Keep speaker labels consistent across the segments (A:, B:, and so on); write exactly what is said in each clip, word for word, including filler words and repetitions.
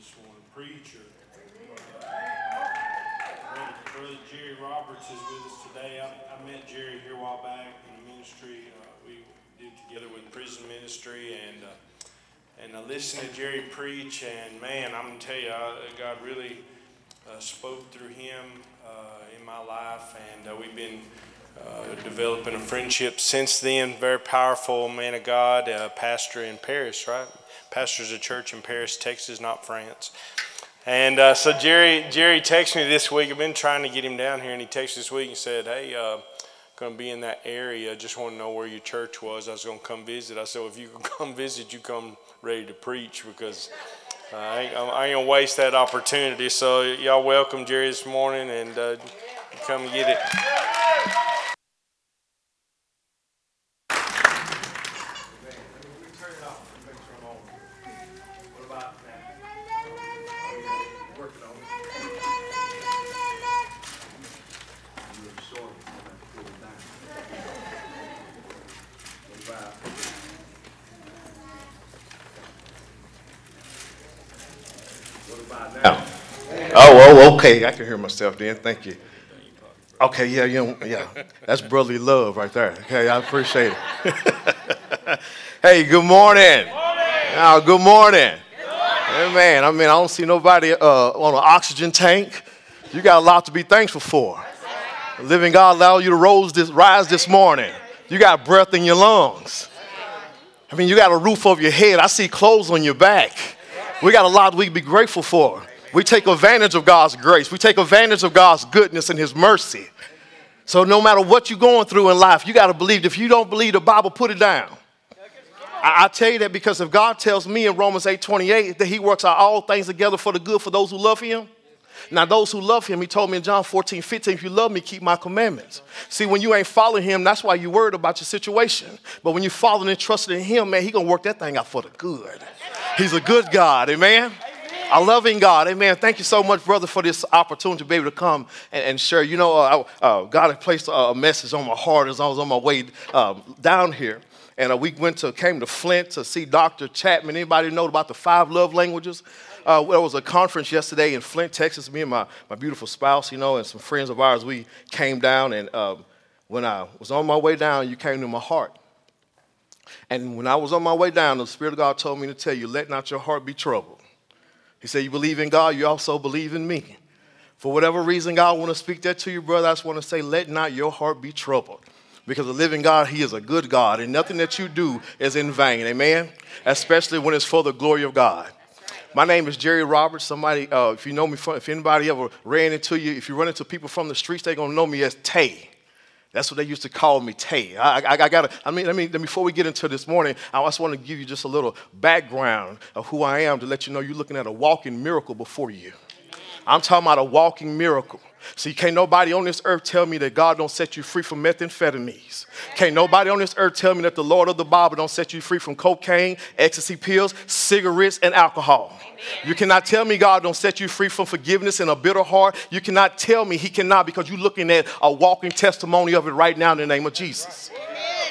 A: this morning. Preacher. Brother, Brother Jerry Roberts is with us today. I, I met Jerry here a while back in the ministry. Uh, we did together with prison ministry, and uh, and I listened to Jerry preach, and man, I'm gonna tell you, I, God really uh, spoke through him uh, in my life, and uh, we've been uh, developing a friendship since then. Very powerful man of God, uh, pastor in Paris, right? Pastors a church in Paris, Texas, not France. And uh, so Jerry Jerry texted me this week. I've been trying to get him down here, and he texted this week and said, hey, uh, going to be in that area. Just want to know where your church was. I was going to come visit. I said, well, if you can come visit, you come ready to preach, because uh, I ain't, I ain't going to waste that opportunity. So y'all welcome Jerry this morning, and uh, come and get it.
B: Oh, oh, okay. I can hear myself then. Thank you. Okay, yeah, you know, yeah. That's brotherly love right there. Okay, I appreciate it. Hey, good morning. Good morning. Oh, good morning. Good morning. Hey, man, I mean, I don't see nobody uh, on an oxygen tank. You got a lot to be thankful for. The living God allowed you to rise this, rise this morning. You got breath in your lungs. I mean, you got a roof over your head. I see clothes on your back. We got a lot we can be grateful for. We take advantage of God's grace. We take advantage of God's goodness and his mercy. So no matter what you're going through in life, you got to believe. If you don't believe the Bible, put it down. I, I tell you that because if God tells me in Romans eight twenty-eight that he works out all things together for the good for those who love him. Now, those who love him, he told me in John fourteen fifteen, if you love me, keep my commandments. See, when you ain't following him, that's why you're worried about your situation. But when you're following and trusting in him, man, he going to work that thing out for the good. He's a good God, amen? A loving God, amen. Thank you so much, brother, for this opportunity to be able to come and, and share. You know, uh, uh, God had placed a message on my heart as I was on my way um, down here. And uh, we went to, came to Flint to see Doctor Chapman. Anybody know about the five love languages? Uh, there was a conference yesterday in Flint, Texas. Me and my, my beautiful spouse, you know, and some friends of ours, we came down. And uh, when I was on my way down, you came to my heart. And when I was on my way down, the Spirit of God told me to tell you, let not your heart be troubled. He said, you believe in God, you also believe in me. For whatever reason God want to speak that to you, brother, I just want to say, let not your heart be troubled. Because the living God, he is a good God, and nothing that you do is in vain, amen? Especially when it's for the glory of God. My name is Jerry Roberts. Somebody, uh, if you know me, from, if anybody ever ran into you, if you run into people from the streets, they're going to know me as Tay. That's what they used to call me, Tay. I, I, I got. I mean, I mean, before we get into this morning, I just want to give you just a little background of who I am to let you know you're looking at a walking miracle before you. I'm talking about a walking miracle. See, can't nobody on this earth tell me that God don't set you free from methamphetamines. Can't nobody on this earth tell me that the Lord of the Bible don't set you free from cocaine, ecstasy pills, cigarettes, and alcohol. Amen. You cannot tell me God don't set you free from forgiveness and a bitter heart. You cannot tell me he cannot, because you're looking at a walking testimony of it right now in the name of Jesus. Amen.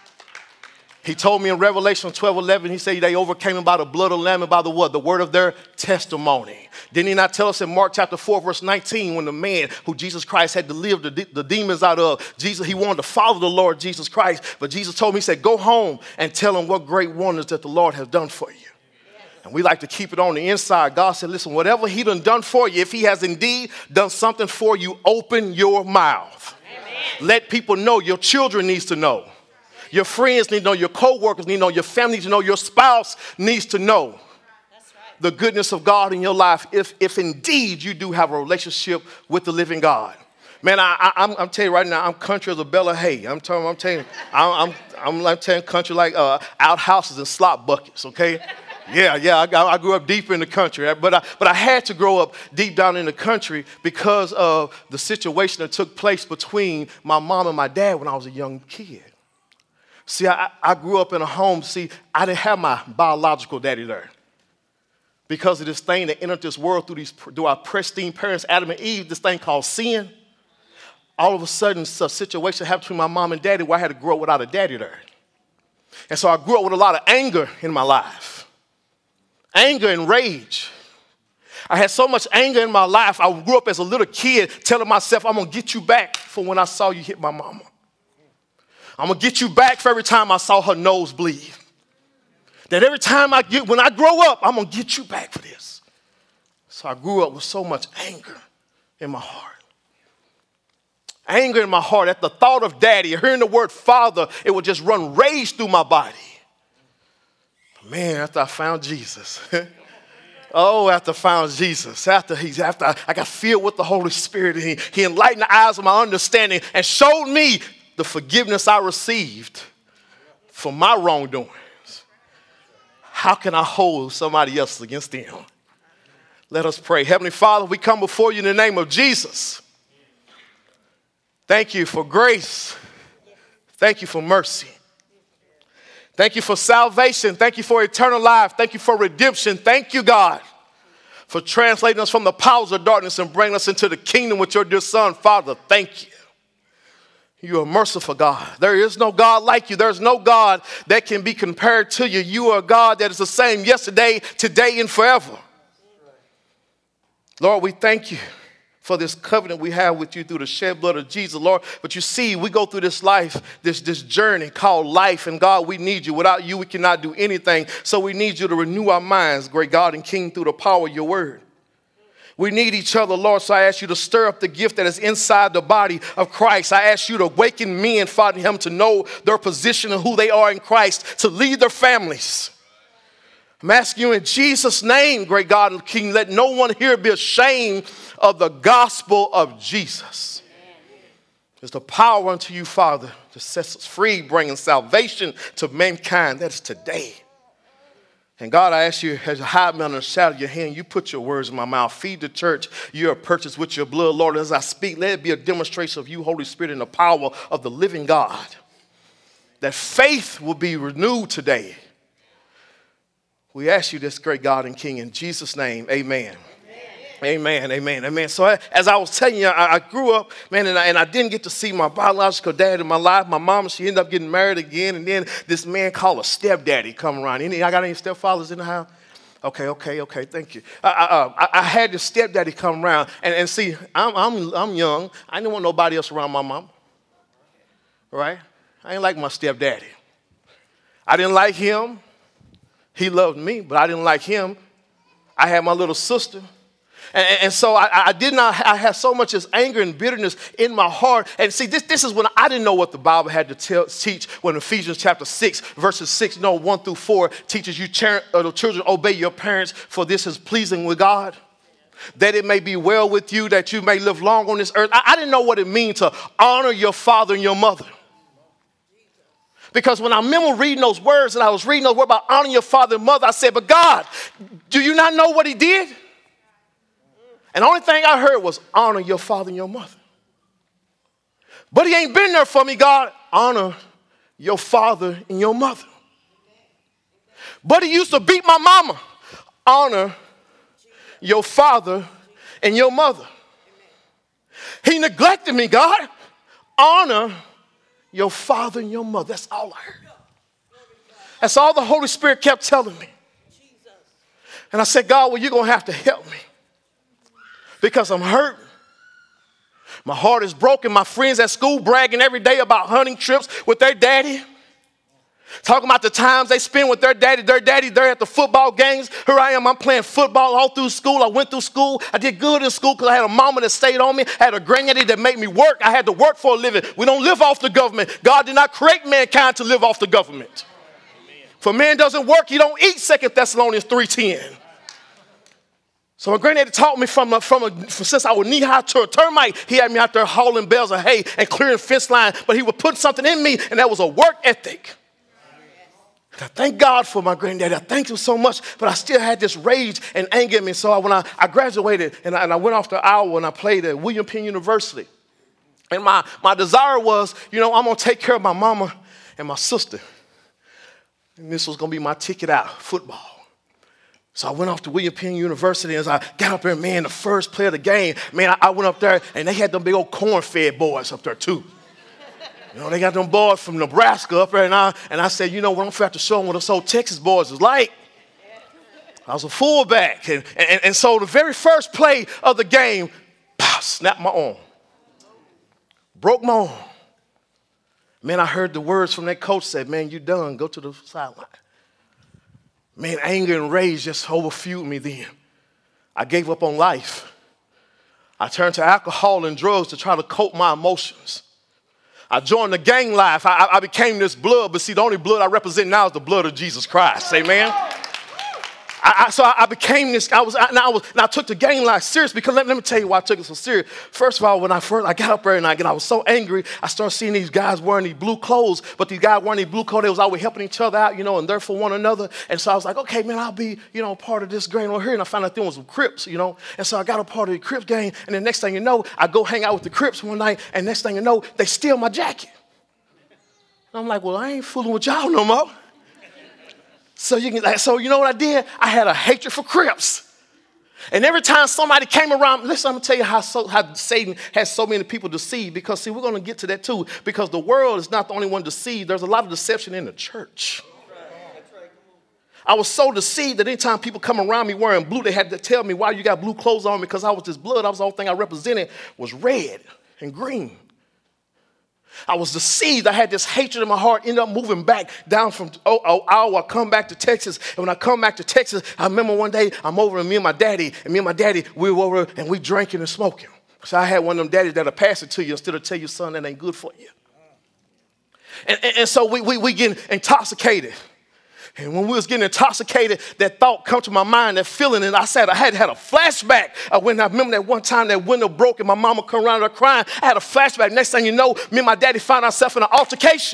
B: He told me in Revelation twelve eleven, he said they overcame him by the blood of the Lamb and by the what? The word of their testimony. Didn't he not tell us in Mark chapter four, verse nineteen, when the man who Jesus Christ had delivered the, de- the demons out of, Jesus, he wanted to follow the Lord Jesus Christ. But Jesus told me, he said, go home and tell him what great wonders that the Lord has done for you. And we like to keep it on the inside. God said, listen, whatever he done done for you, if he has indeed done something for you, open your mouth. Amen. Let people know. Your children needs to know. Your friends need to know, your co-workers need to know, your family needs to know, your spouse needs to know That's right. the goodness of God in your life if, if indeed you do have a relationship with the living God. Man, I, I, I'm, I'm telling you right now, I'm country as a bale of hay. I'm telling, I'm telling, I'm, I'm, I'm like telling country like uh, outhouses and slop buckets. Okay, yeah, yeah. I, I grew up deep in the country, but I, but I had to grow up deep down in the country because of the situation that took place between my mom and my dad when I was a young kid. See, I, I grew up in a home, see, I didn't have my biological daddy there. Because of this thing that entered this world through these through our pristine parents, Adam and Eve, this thing called sin, all of a sudden, a situation happened between my mom and daddy where I had to grow up without a daddy there. And so I grew up with a lot of anger in my life. Anger and rage. I had so much anger in my life. I grew up as a little kid telling myself, I'm going to get you back for when I saw you hit my mama. I'm going to get you back for every time I saw her nose bleed. That every time I get, when I grow up, I'm going to get you back for this. So I grew up with so much anger in my heart. Anger in my heart at the thought of daddy, hearing the word father, it would just run rage through my body. But man, after I found Jesus, oh, after I found Jesus, after, he, after I, I got filled with the Holy Spirit, and he, he enlightened the eyes of my understanding and showed me the forgiveness I received for my wrongdoings. How can I hold somebody else against them? Let us pray. Heavenly Father, we come before you in the name of Jesus. Thank you for grace. Thank you for mercy. Thank you for salvation. Thank you for eternal life. Thank you for redemption. Thank you, God, for translating us from the powers of darkness and bringing us into the kingdom with your dear Son. Father, thank you. You are merciful, God. There is no God like you. There's no God that can be compared to you. You are a God that is the same yesterday, today, and forever. Lord, we thank you for this covenant we have with you through the shed blood of Jesus, Lord. But you see, we go through this life, this, this journey called life, and God, we need you. Without you, we cannot do anything. So we need you to renew our minds, great God and King, through the power of your word. We need each other, Lord, so I ask you to stir up the gift that is inside the body of Christ. I ask you to awaken men, Father, him to know their position and who they are in Christ, to lead their families. I'm asking you in Jesus' name, great God and King, let no one here be ashamed of the gospel of Jesus. There's the power unto you, Father, to set us free, bringing salvation to mankind. That's today. And God, I ask you, as you hide me under the shadow of your hand, you put your words in my mouth. Feed the church. You are purchased with your blood, Lord. As I speak, let it be a demonstration of you, Holy Spirit, and the power of the living God. That faith will be renewed today. We ask you this, great God and King, in Jesus' name, amen. Amen, amen, amen. So I, as I was telling you, I, I grew up, man, and I, and I didn't get to see my biological dad in my life. My mom, she ended up getting married again, and then this man called a stepdaddy come around. Any, I got any stepfathers in the house? Okay, okay, okay, thank you. I, I, I, I had this stepdaddy come around, and, and see, I'm, I'm, I'm young. I didn't want nobody else around my mom, right? I didn't like my stepdaddy. I didn't like him. He loved me, but I didn't like him. I had my little sister. And, and so I, I did not, I had so much as anger and bitterness in my heart. And see, this, this is when I didn't know what the Bible had to tell, teach when Ephesians chapter six, verses six, no, one through four teaches you, uh, the children, obey your parents, for this is pleasing with God. That it may be well with you, that you may live long on this earth. I, I didn't know what it means to honor your father and your mother. Because when I remember reading those words, and I was reading those words about honoring your father and mother, I said, but God, do you not know what he did? And the only thing I heard was honor your father and your mother. But he ain't been there for me, God. Honor your father and your mother. But he used to beat my mama. Honor your father and your mother. He neglected me, God. Honor your father and your mother. That's all I heard. That's all the Holy Spirit kept telling me. And I said, God, well, you're going to have to help me. Because I'm hurt. My heart is broken. My friends at school bragging every day about hunting trips with their daddy. Talking about the times they spend with their daddy. Their daddy, they're at the football games. Here I am, I'm playing football all through school. I went through school. I did good in school because I had a mama that stayed on me. I had a granddaddy that made me work. I had to work for a living. We don't live off the government. God did not create mankind to live off the government. For man doesn't work, he don't eat, Second Thessalonians three ten. So my granddaddy taught me from, a, from, a, from since I was knee-high to a termite, he had me out there hauling bales of hay and clearing fence line, but he would put something in me, and that was a work ethic. And I thank God for my granddaddy. I thank him so much, but I still had this rage and anger in me. So I, when I, I graduated, and I, and I went off the hour, and I played at William Penn University. And my, my desire was, you know, I'm going to take care of my mama and my sister. And this was going to be my ticket out, football. So I went off to William Penn University, and as I got up there, man, the first play of the game, man, I, I went up there, and they had them big old corn-fed boys up there, too. You know, they got them boys from Nebraska up there, and I, and I said, you know what, I'm going to have to show them what those old Texas boys is like. I was a fullback. And, and, and so the very first play of the game, pow, snapped my arm. Broke my arm. Man, I heard the words from that coach said, man, you done. Go to the sideline. Man, anger and rage just overfueled me then. I gave up on life. I turned to alcohol and drugs to try to cope my emotions. I joined the gang life. I, I became this blood, but see, the only blood I represent now is the blood of Jesus Christ. Amen. I, I, so I, I became this. I was. I, and I was. And I took the gang life serious because let, let me tell you why I took it so serious. First of all, when I first I got up every night and I was so angry, I started seeing these guys wearing these blue clothes. But these guys wearing these blue clothes, they was always helping each other out, you know, and there for one another. And so I was like, okay, man, I'll be, you know, part of this gang over here. And I found out there was some Crips, you know. And so I got a part of the Crips gang. And the next thing you know, I go hang out with the Crips one night. And next thing you know, they steal my jacket. And I'm like, well, I ain't fooling with y'all no more. So you can, so you know what I did? I had a hatred for Crips. And every time somebody came around, listen, I'm going to tell you how, so, how Satan has so many people deceived. Because, see, we're going to get to that too. Because the world is not the only one deceived. There's a lot of deception in the church. I was so deceived that anytime people come around me wearing blue, they had to tell me, why you got blue clothes on? Because I was this blood. I was the only thing I represented was red and green. I was deceived. I had this hatred in my heart. Ended up moving back down from oh, oh, oh, I come back to Texas. And when I come back to Texas, I remember one day I'm over and me and my daddy, and me and my daddy, we were over and we drinking and smoking. So I had one of them daddies that'll pass it to you instead of tell you, son, that ain't good for you. And, and, and so we, we, we getting intoxicated. And when we was getting intoxicated, that thought come to my mind, that feeling, and I said I had had a flashback. Uh, when I remember that one time that window broke and my mama come around her crying, I had a flashback. Next thing you know, me and my daddy found ourselves in an altercation.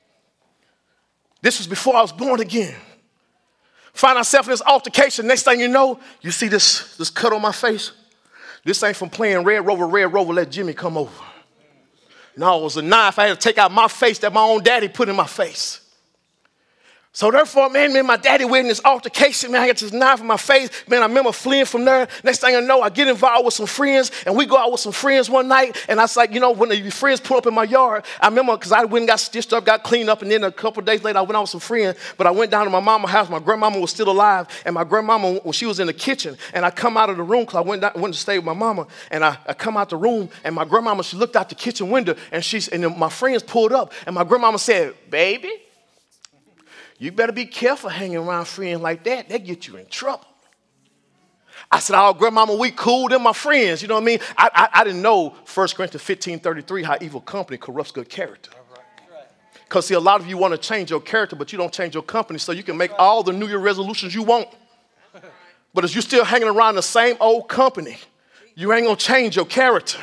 B: This was before I was born again. Find ourselves in this altercation. Next thing you know, you see this, this cut on my face. This ain't from playing Red Rover, Red Rover, let Jimmy come over. No, it was a knife. I had to take out my face that my own daddy put in my face. So therefore, man, me and my daddy were in this altercation. Man, I got this knife in my face. Man, I remember fleeing from there. Next thing I know, I get involved with some friends, and we go out with some friends one night. And I was like, you know, when the friends pull up in my yard, I remember because I went and got stitched up, got cleaned up, and then a couple of days later, I went out with some friends. But I went down to my mama's house. My grandmama was still alive, and my grandmama, well, she was in the kitchen. And I come out of the room because I went, down, went to stay with my mama. And I, I come out the room, and my grandmama, she looked out the kitchen window, and she's and then my friends pulled up, and my grandmama said, baby, you better be careful hanging around friends like that. They get you in trouble. I said, oh, grandmama, we cool. They're my friends. You know what I mean? I, I, I didn't know First Corinthians fifteen thirty-three, how evil company corrupts good character. Because, see, a lot of you want to change your character, but you don't change your company, so you can make all the New Year resolutions you want. But if you're still hanging around the same old company, you ain't going to change your character.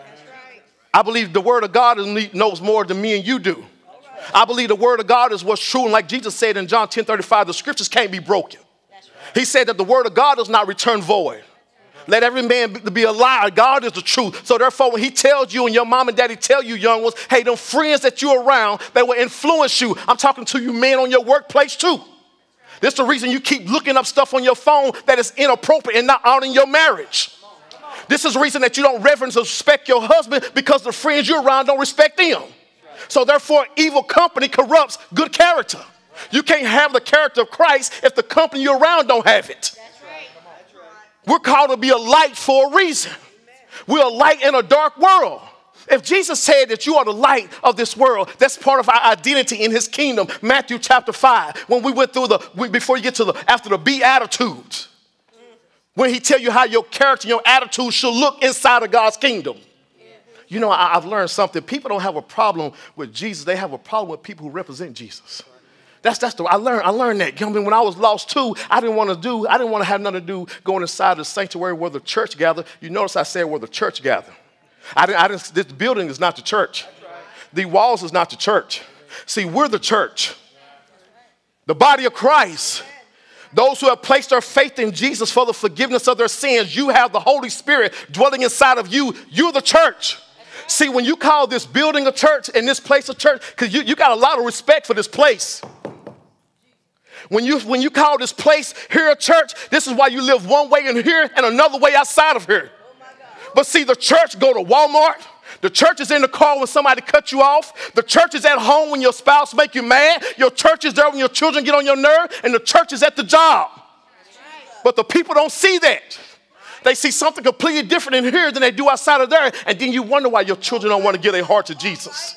B: I believe the word of God knows more than me and you do. I believe the word of God is what's true. And like Jesus said in John ten thirty-five, the scriptures can't be broken. Right. He said that the word of God does not return void. Uh-huh. Let every man be, be a liar. God is the truth. So therefore, when he tells you and your mom and daddy tell you, young ones, hey, them friends that you're around, they will influence you. I'm talking to you men on your workplace too. This is the reason you keep looking up stuff on your phone that is inappropriate and not honoring your marriage. Come on. Come on. This is the reason that you don't reverence or respect your husband, because the friends you're around don't respect them. So therefore, evil company corrupts good character. You can't have the character of Christ if the company you're around don't have it. That's right. That's right. We're called to be a light for a reason. Amen. We're a light in a dark world. If Jesus said that you are the light of this world, that's part of our identity in his kingdom. Matthew chapter five, when we went through the, before you get to the, after the Beatitudes, when he tell you how your character, your attitude should look inside of God's kingdom. You know, I, I've learned something. People don't have a problem with Jesus. They have a problem with people who represent Jesus. That's that's the I learned I learned that. I mean, when I was lost too, I didn't want to do. I didn't want to have nothing to do going inside the sanctuary where the church gathered. You notice I said where the church gathered. I didn't. I didn't. This building is not the church. The walls is not the church. See, we're the church, the body of Christ. Those who have placed their faith in Jesus for the forgiveness of their sins. You have the Holy Spirit dwelling inside of you. You're the church. See, when you call this building a church and this place a church, because you, you got a lot of respect for this place. When you, when you call this place here a church, this is why you live one way in here and another way outside of here. But see, the church go to Walmart. The church is in the car when somebody cuts you off. The church is at home when your spouse make you mad. Your church is there when your children get on your nerve. And the church is at the job. But the people don't see that. They see something completely different in here than they do outside of there. And then you wonder why your children don't want to give their heart to Jesus.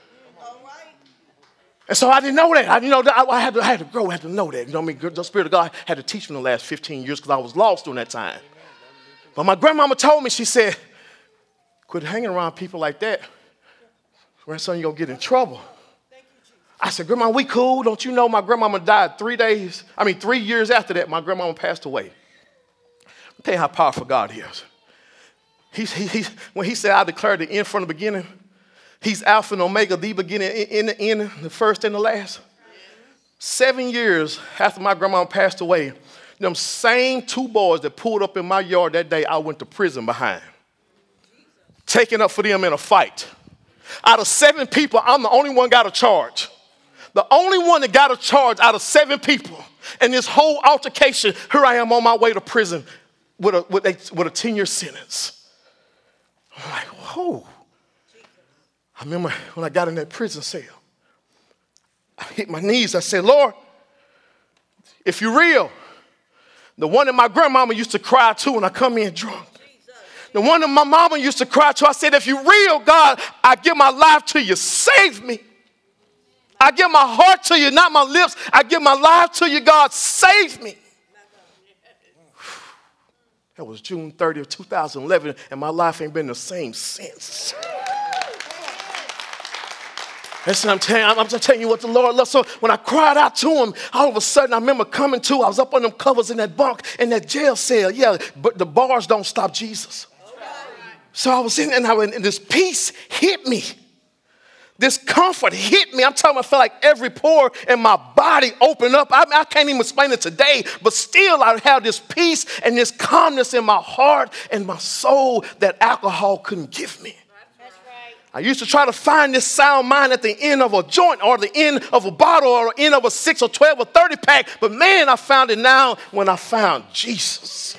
B: And so I didn't know that. I didn't know that. I had to, I had to grow. I had to know that. You know what I mean? The Spirit of God had to teach me the last fifteen years because I was lost during that time. But my grandmama told me, she said, quit hanging around people like that. Grandson, you're going to get in trouble. I said, Grandma, we cool. Don't you know my grandmama died three days, I mean, three years after that, my grandmama passed away. I'll tell you how powerful God is. He's, he, he's, when he said, I declare the end from the beginning, he's Alpha and Omega, the beginning and the end, the first and the last. Seven years after my grandmama passed away, them same two boys that pulled up in my yard that day, I went to prison behind. Taking up for them in a fight. Out of seven people, I'm the only one got a charge. The only one that got a charge out of seven people. And this whole altercation, here I am on my way to prison with a, with a, with a ten-year sentence. I'm like, whoa. I remember when I got in that prison cell, I hit my knees. I said, Lord, if you're real, the one that my grandmama used to cry to when I come in drunk, the one that my mama used to cry to, I said, if you're real, God, I give my life to you. Save me. I give my heart to you, not my lips. I give my life to you, God. Save me. That was June thirtieth, two thousand eleven, and my life ain't been the same since. Listen, I'm telling you, I'm, I'm just telling you what the Lord loves. So when I cried out to him, all of a sudden I remember coming to, I was up on them covers in that bunk, in that jail cell. Yeah, but the bars don't stop Jesus. So I was in and, I, and this peace hit me. This comfort hit me. I'm telling you, I felt like every pore in my body opened up. I, I can't even explain it today, but still I have this peace and this calmness in my heart and my soul that alcohol couldn't give me. That's right. I used to try to find this sound mind at the end of a joint or the end of a bottle or the end of a six or twelve or thirty pack, but man, I found it now when I found Jesus.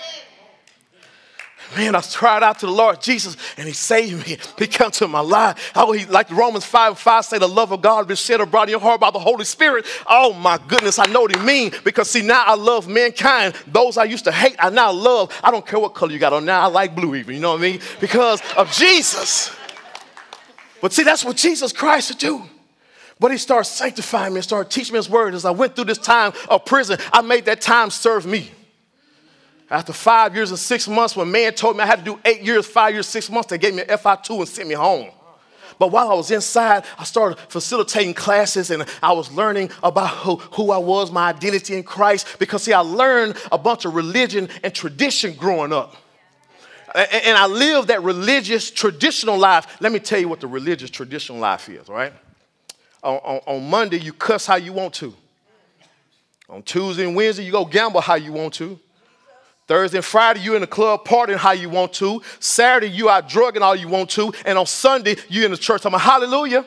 B: Man, I cried out to the Lord Jesus, and he saved me. He came to my life. Oh, he, like Romans five five say, the love of God has been shed abroad in your heart by the Holy Spirit. Oh, my goodness, I know what he means. Because, see, now I love mankind. Those I used to hate, I now love. I don't care what color you got on now. I like blue even, you know what I mean? Because of Jesus. But, see, that's what Jesus Christ would do. But he started sanctifying me and started teaching me his word. As I went through this time of prison, I made that time serve me. After five years and six months, when man told me I had to do eight years, five years, six months, they gave me an F I two and sent me home. But while I was inside, I started facilitating classes, and I was learning about who, who I was, my identity in Christ. Because, see, I learned a bunch of religion and tradition growing up. And, and I lived that religious, traditional life. Let me tell you what the religious, traditional life is, all right? On, on, on Monday, you cuss how you want to. On Tuesday and Wednesday, you go gamble how you want to. Thursday and Friday, you in the club partying how you want to. Saturday, you out drugging all you want to. And on Sunday, you in the church talking about hallelujah.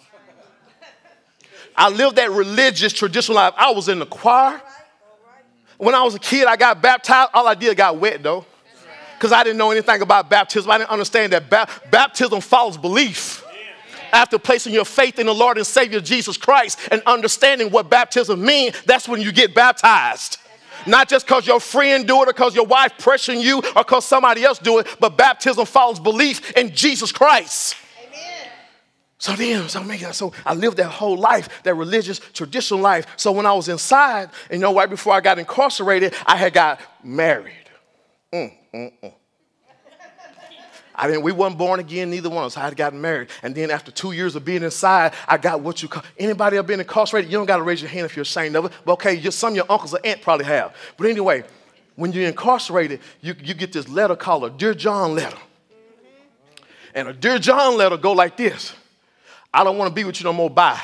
B: I lived that religious, traditional life. I was in the choir. When I was a kid, I got baptized. All I did got wet, though. Because I didn't know anything about baptism. I didn't understand that ba- baptism follows belief. After placing your faith in the Lord and Savior Jesus Christ and understanding what baptism means, that's when you get baptized. Not just because your friend do it or because your wife pressuring you or because somebody else do it, but baptism follows belief in Jesus Christ. Amen. So then, so, man, so I lived that whole life, that religious, traditional life. So when I was inside, you know, right before I got incarcerated, I had got married. Mm, mm, mm. I didn't, we wasn't born again, neither one of us. I had gotten married. And then after two years of being inside, I got what you call, anybody ever been incarcerated? You don't got to raise your hand if you're ashamed of it. But okay, just some of your uncles or aunt probably have. But anyway, when you're incarcerated, you, you get this letter called a Dear John letter. And a Dear John letter go like this. I don't want to be with you no more, bye.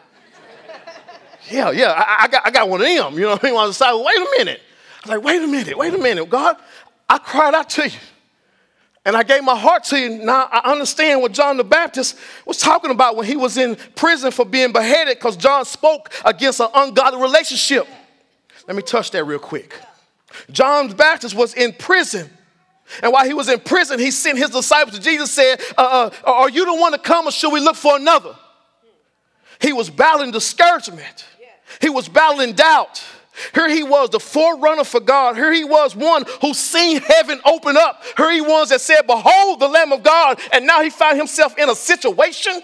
B: yeah, yeah, I, I, got, I got one of them. You know what I mean? I was like, wait a minute. I was like, wait a minute, wait a minute. God, I cried out to you. And I gave my heart to you. Now I understand what John the Baptist was talking about when he was in prison for being beheaded because John spoke against an ungodly relationship. Let me touch that real quick. John the Baptist was in prison. And while he was in prison, he sent his disciples to Jesus and said, uh, uh, are you the one to come or should we look for another? He was battling discouragement. He was battling doubt. Here he was, the forerunner for God. Here he was, one who seen heaven open up. Here he was that said, behold the Lamb of God. And now he found himself in a situation.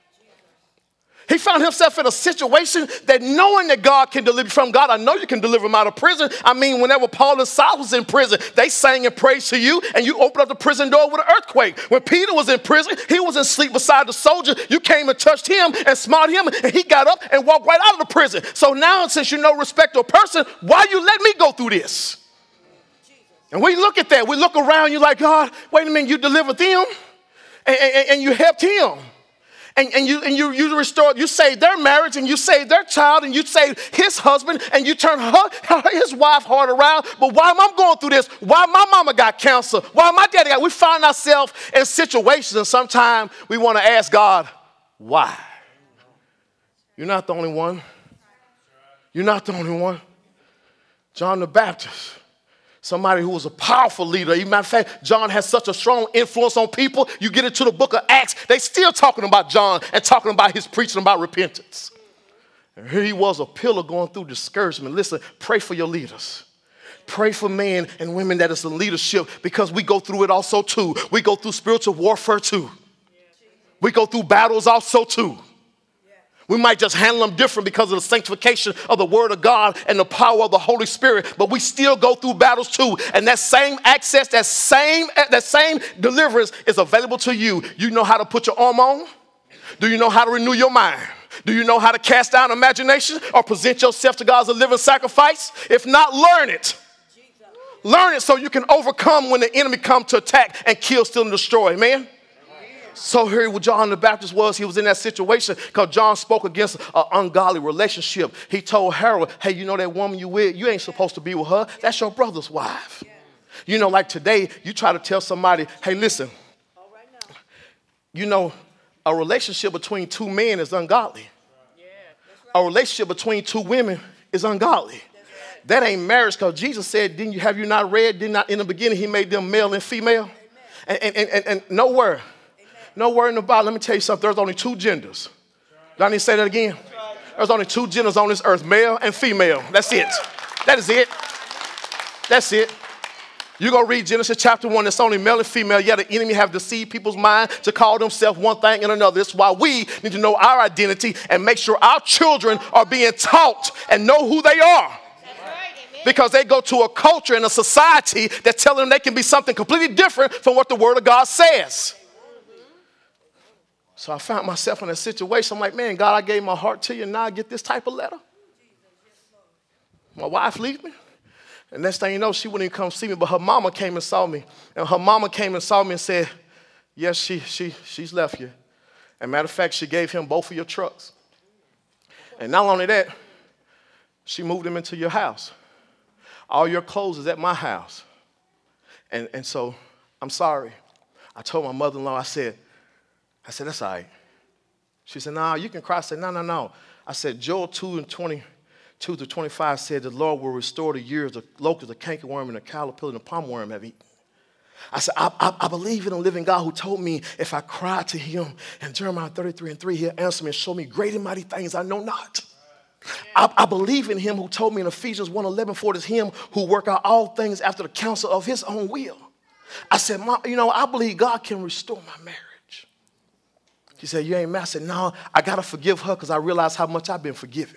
B: He found himself in a situation that knowing that God can deliver from God, I know you can deliver him out of prison. I mean, whenever Paul and Silas was in prison, they sang and praised to you, and you opened up the prison door with an earthquake. When Peter was in prison, he was asleep beside the soldier. You came and touched him and smiled him, and he got up and walked right out of the prison. So now, since you're no respectable person, why you let me go through this? And we look at that. We look around, you're like, God, wait a minute, you delivered them, and, and, and you helped him. And, and you and you you restored, you saved their marriage, and you saved their child, and you saved his husband, and you turned her, her, his wife heart around. But why am I going through this? Why my mama got cancer? Why my daddy got? We find ourselves in situations, and sometimes we want to ask God, why? You're not the only one. You're not the only one. John the Baptist. Somebody who was a powerful leader. As a matter of fact, John has such a strong influence on people. You get into the book of Acts, they still talking about John and talking about his preaching about repentance. And here he was, a pillar going through discouragement. Listen, pray for your leaders. Pray for men and women that is in leadership, because we go through it also too. We go through spiritual warfare too. We go through battles also too. We might just handle them different because of the sanctification of the word of God and the power of the Holy Spirit, but we still go through battles too. And that same access, that same, that same deliverance is available to you. You know how to put your arm on? Do you know how to renew your mind? Do you know how to cast down imagination or present yourself to God as a living sacrifice? If not, learn it. Learn it so you can overcome when the enemy comes to attack and kill, steal, and destroy. Amen? So here what John the Baptist was, he was in that situation because John spoke against an ungodly relationship. He told Harold, hey, you know that woman you with, you ain't supposed to be with her. That's your brother's wife. You know, like today, you try to tell somebody, hey, listen, you know, a relationship between two men is ungodly. A relationship between two women is ungodly. That ain't marriage, because Jesus said, didn't you, have you not read, did not in the beginning he made them male and female? And, and, and, and nowhere. Nowhere in the Bible, let me tell you something, there's only two genders. Do I need to say that again? There's only two genders on this earth, male and female. That's it. That is it. That's it. You're going to read Genesis chapter one, it's only male and female, yet the enemy have deceived people's mind to call themselves one thing and another. That's why we need to know our identity and make sure our children are being taught and know who they are. Because they go to a culture and a society that tell them they can be something completely different from what the word of God says. So I found myself in a situation. I'm like, man, God, I gave my heart to you, and now I get this type of letter. My wife leaves me. And next thing you know, she wouldn't even come see me, but her mama came and saw me. And her mama came and saw me and said, yes, she, she, she's left you. And matter of fact, she gave him both of your trucks. And not only that, she moved him into your house. All your clothes is at my house. And, and so I'm sorry. I told my mother-in-law, I said, I said, that's all right. She said, no, nah, you can cry. I said, no, no, no. I said, Joel two and twenty-two to twenty-five said, the Lord will restore the years the locust, the cankerworm, and the caterpillar, and the palm worm have eaten. I said, I, I, I believe in a living God who told me if I cry to him in Jeremiah thirty-three and three, he'll answer me and show me great and mighty things I know not. I, I believe in him who told me in Ephesians one eleven, for it is him who work out all things after the counsel of his own will. I said, Mom, you know, I believe God can restore my marriage. She said, you ain't mad? I said, no, I got to forgive her because I realize how much I've been forgiven.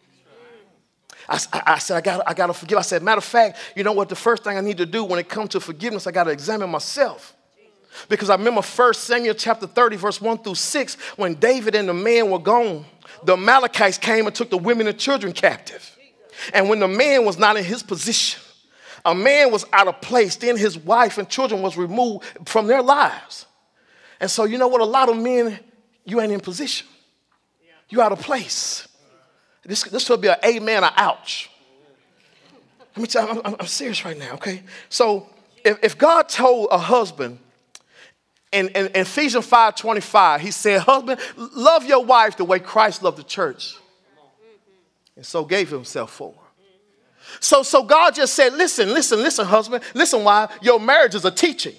B: I, I, I said, I got I got to forgive. I said, matter of fact, you know what? The first thing I need to do when it comes to forgiveness, I got to examine myself. Because I remember First Samuel chapter thirty, verse one through six, when David and the man were gone, the Amalekites came and took the women and children captive. And when the man was not in his position, a man was out of place, then his wife and children was removed from their lives. And so you know what? A lot of men, you ain't in position. You out of place. This, this will be an amen or ouch. Let me tell you, I'm, I'm serious right now, okay? So if, if God told a husband in, in, in Ephesians five twenty-five, he said, husband, love your wife the way Christ loved the church. And so gave himself for her. So, so God just said, listen, listen, listen, husband. Listen, wife, your marriage is a teaching.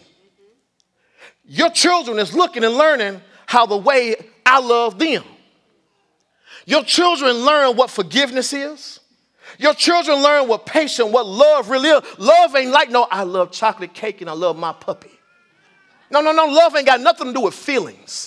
B: Your children is looking and learning how the way I love them. Your children learn what forgiveness is. Your children learn what patience, what love really is. Love ain't like, no, I love chocolate cake and I love my puppy. No, no, no. Love ain't got nothing to do with feelings.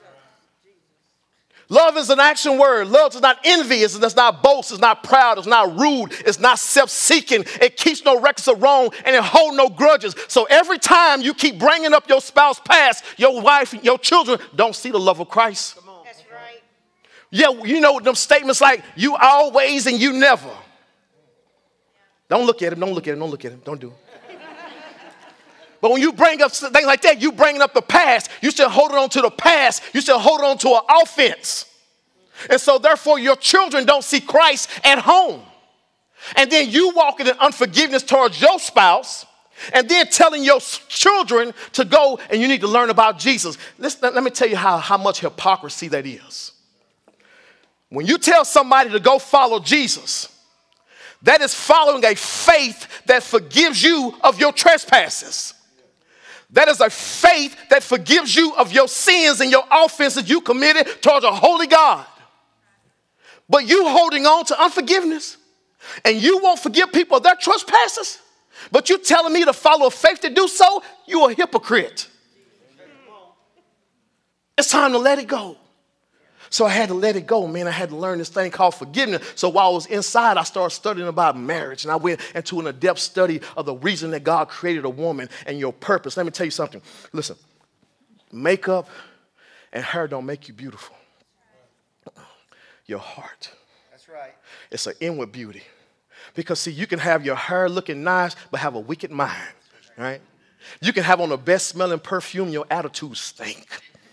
B: Love is an action word. Love is not envious. It's not boast. It's not proud. It's not rude. It's not self-seeking. It keeps no records of wrong and it holds no grudges. So every time you keep bringing up your spouse past, your wife, your children don't see the love of Christ.
C: Come on. That's right.
B: Yeah, you know them statements like you always and you never. Don't look at him. Don't look at him. Don't look at him. Don't do it. But when you bring up things like that, you bringing up the past. You still holding on to the past. You still holding on to an offense. And so therefore your children don't see Christ at home. And then you walking in unforgiveness towards your spouse and then telling your children to go and you need to learn about Jesus. Listen, let me tell you how, how much hypocrisy that is. When you tell somebody to go follow Jesus, that is following a faith that forgives you of your trespasses. That is a faith that forgives you of your sins and your offenses you committed towards a holy God. But you holding on to unforgiveness and you won't forgive people of their trespasses, but you telling me to follow a faith to do so, you're a hypocrite. It's time to let it go. So I had to let it go, man. I had to learn this thing called forgiveness. So while I was inside, I started studying about marriage. And I went into an in-depth study of the reason that God created a woman and your purpose. Let me tell you something. Listen, makeup and hair don't make you beautiful. Your heart.
C: That's right.
B: It's an inward beauty. Because, see, you can have your hair looking nice, but have a wicked mind, right? You can have on the best smelling perfume, your attitude stink.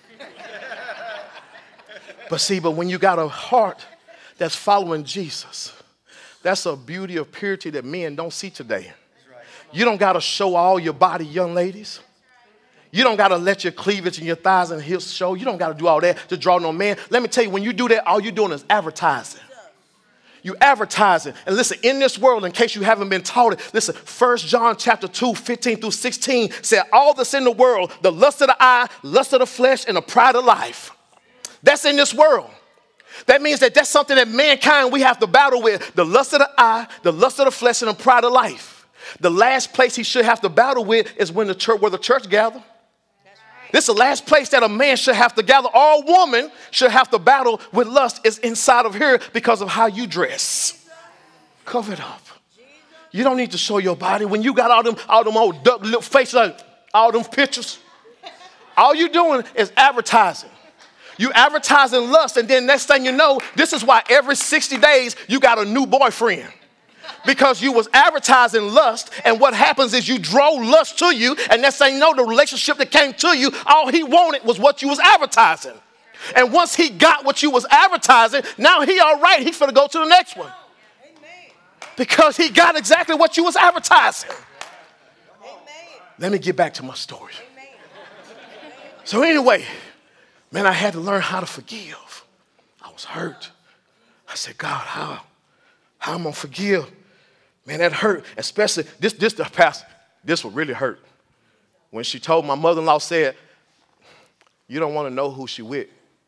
B: But see, but when you got a heart that's following Jesus, that's a beauty of purity that men don't see today. You don't got to show all your body, young ladies. You don't got to let your cleavage and your thighs and hips show. You don't got to do all that to draw no man. Let me tell you, when you do that, all you're doing is advertising. You advertising. And listen, in this world, in case you haven't been taught it, listen, First John chapter two, fifteen through sixteen said, all that's in the world, the lust of the eye, lust of the flesh, and the pride of life. That's in this world. That means that that's something that mankind, we have to battle with. The lust of the eye, the lust of the flesh, and the pride of life. The last place he should have to battle with is when the church, where the church gather. This is the last place that a man should have to gather. All woman should have to battle with lust is inside of here because of how you dress. Cover it up. You don't need to show your body. When you got all them, all them old duck lip faces, like all them pictures, all you doing is advertising. You advertising lust, and then next thing you know, this is why every sixty days you got a new boyfriend. Because you was advertising lust, and what happens is you draw lust to you, and next thing you know, the relationship that came to you, all he wanted was what you was advertising. And once he got what you was advertising, now he all right, he finna go to the next one. Because he got exactly what you was advertising. Let me get back to my story. So anyway, man, I had to learn how to forgive. I was hurt. I said, God, how? How am I going to forgive? Man, that hurt. Especially, this, this, the pastor, this would really hurt. When she told my mother-in-law, said, you don't want to know who she with.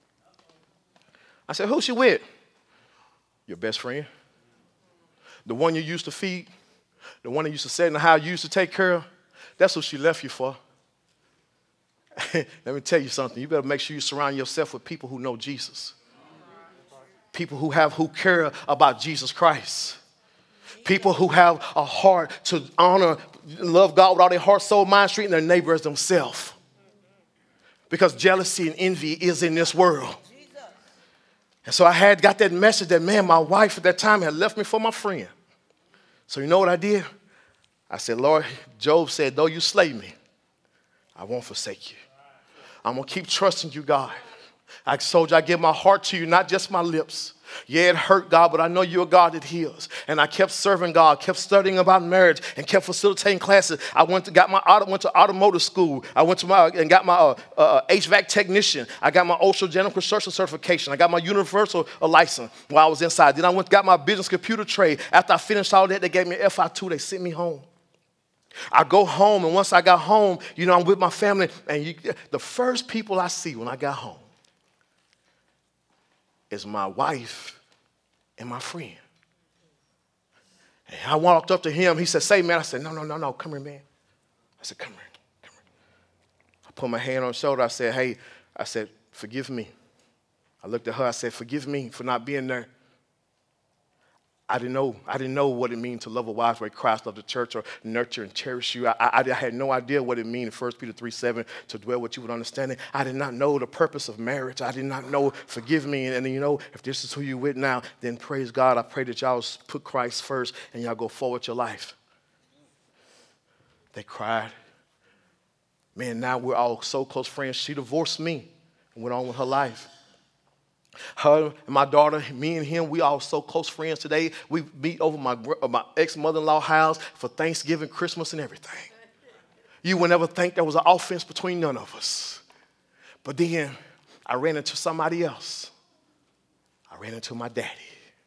B: I said, who she with? Your best friend. The one you used to feed. The one that used to sit in the house you used to take care of. That's who she left you for. Let me tell you something. You better make sure you surround yourself with people who know Jesus. People who have, who care about Jesus Christ. People who have a heart to honor, love God with all their heart, soul, mind, strength, and their neighbor as themselves. Because jealousy and envy is in this world. And so I had got that message that, man, my wife at that time had left me for my friend. So you know what I did? I said, Lord, Job said, though you slay me, I won't forsake you. I'm going to keep trusting you, God. I told you I give my heart to you, not just my lips. Yeah, it hurt, God, but I know you're a God that heals. And I kept serving God, kept studying about marriage, and kept facilitating classes. I went to got my auto, went to automotive school. I went to my and got my uh, uh, H V A C technician. I got my OSHA general construction certification. I got my universal uh, license while I was inside. Then I went got my business computer trade. After I finished all that, they gave me F I two. They sent me home. I go home, and once I got home, you know, I'm with my family, and you, the first people I see when I got home is my wife and my friend. I walked up to him. He said, say, man. I said, no, no, no, no. Come here, man. I said, come here. Come here. I put my hand on his shoulder. I said, hey, I said, forgive me. I looked at her. I said, forgive me for not being there. I didn't know. I didn't know what it means to love a wife where Christ loved the church, or nurture and cherish you. I, I, I had no idea what it means in First Peter three seven to dwell with you with understanding. I did not know the purpose of marriage. I did not know, forgive me. And, and you know, if this is who you're with now, then praise God. I pray that y'all put Christ first and y'all go forward with your life. They cried. Man, now we're all so close friends. She divorced me and went on with her life. Her and my daughter, me and him, we all so close friends today. We meet over my, my ex-mother-in-law house for Thanksgiving, Christmas, and everything. You would never think there was an offense between none of us. But then I ran into somebody else. I ran into my daddy.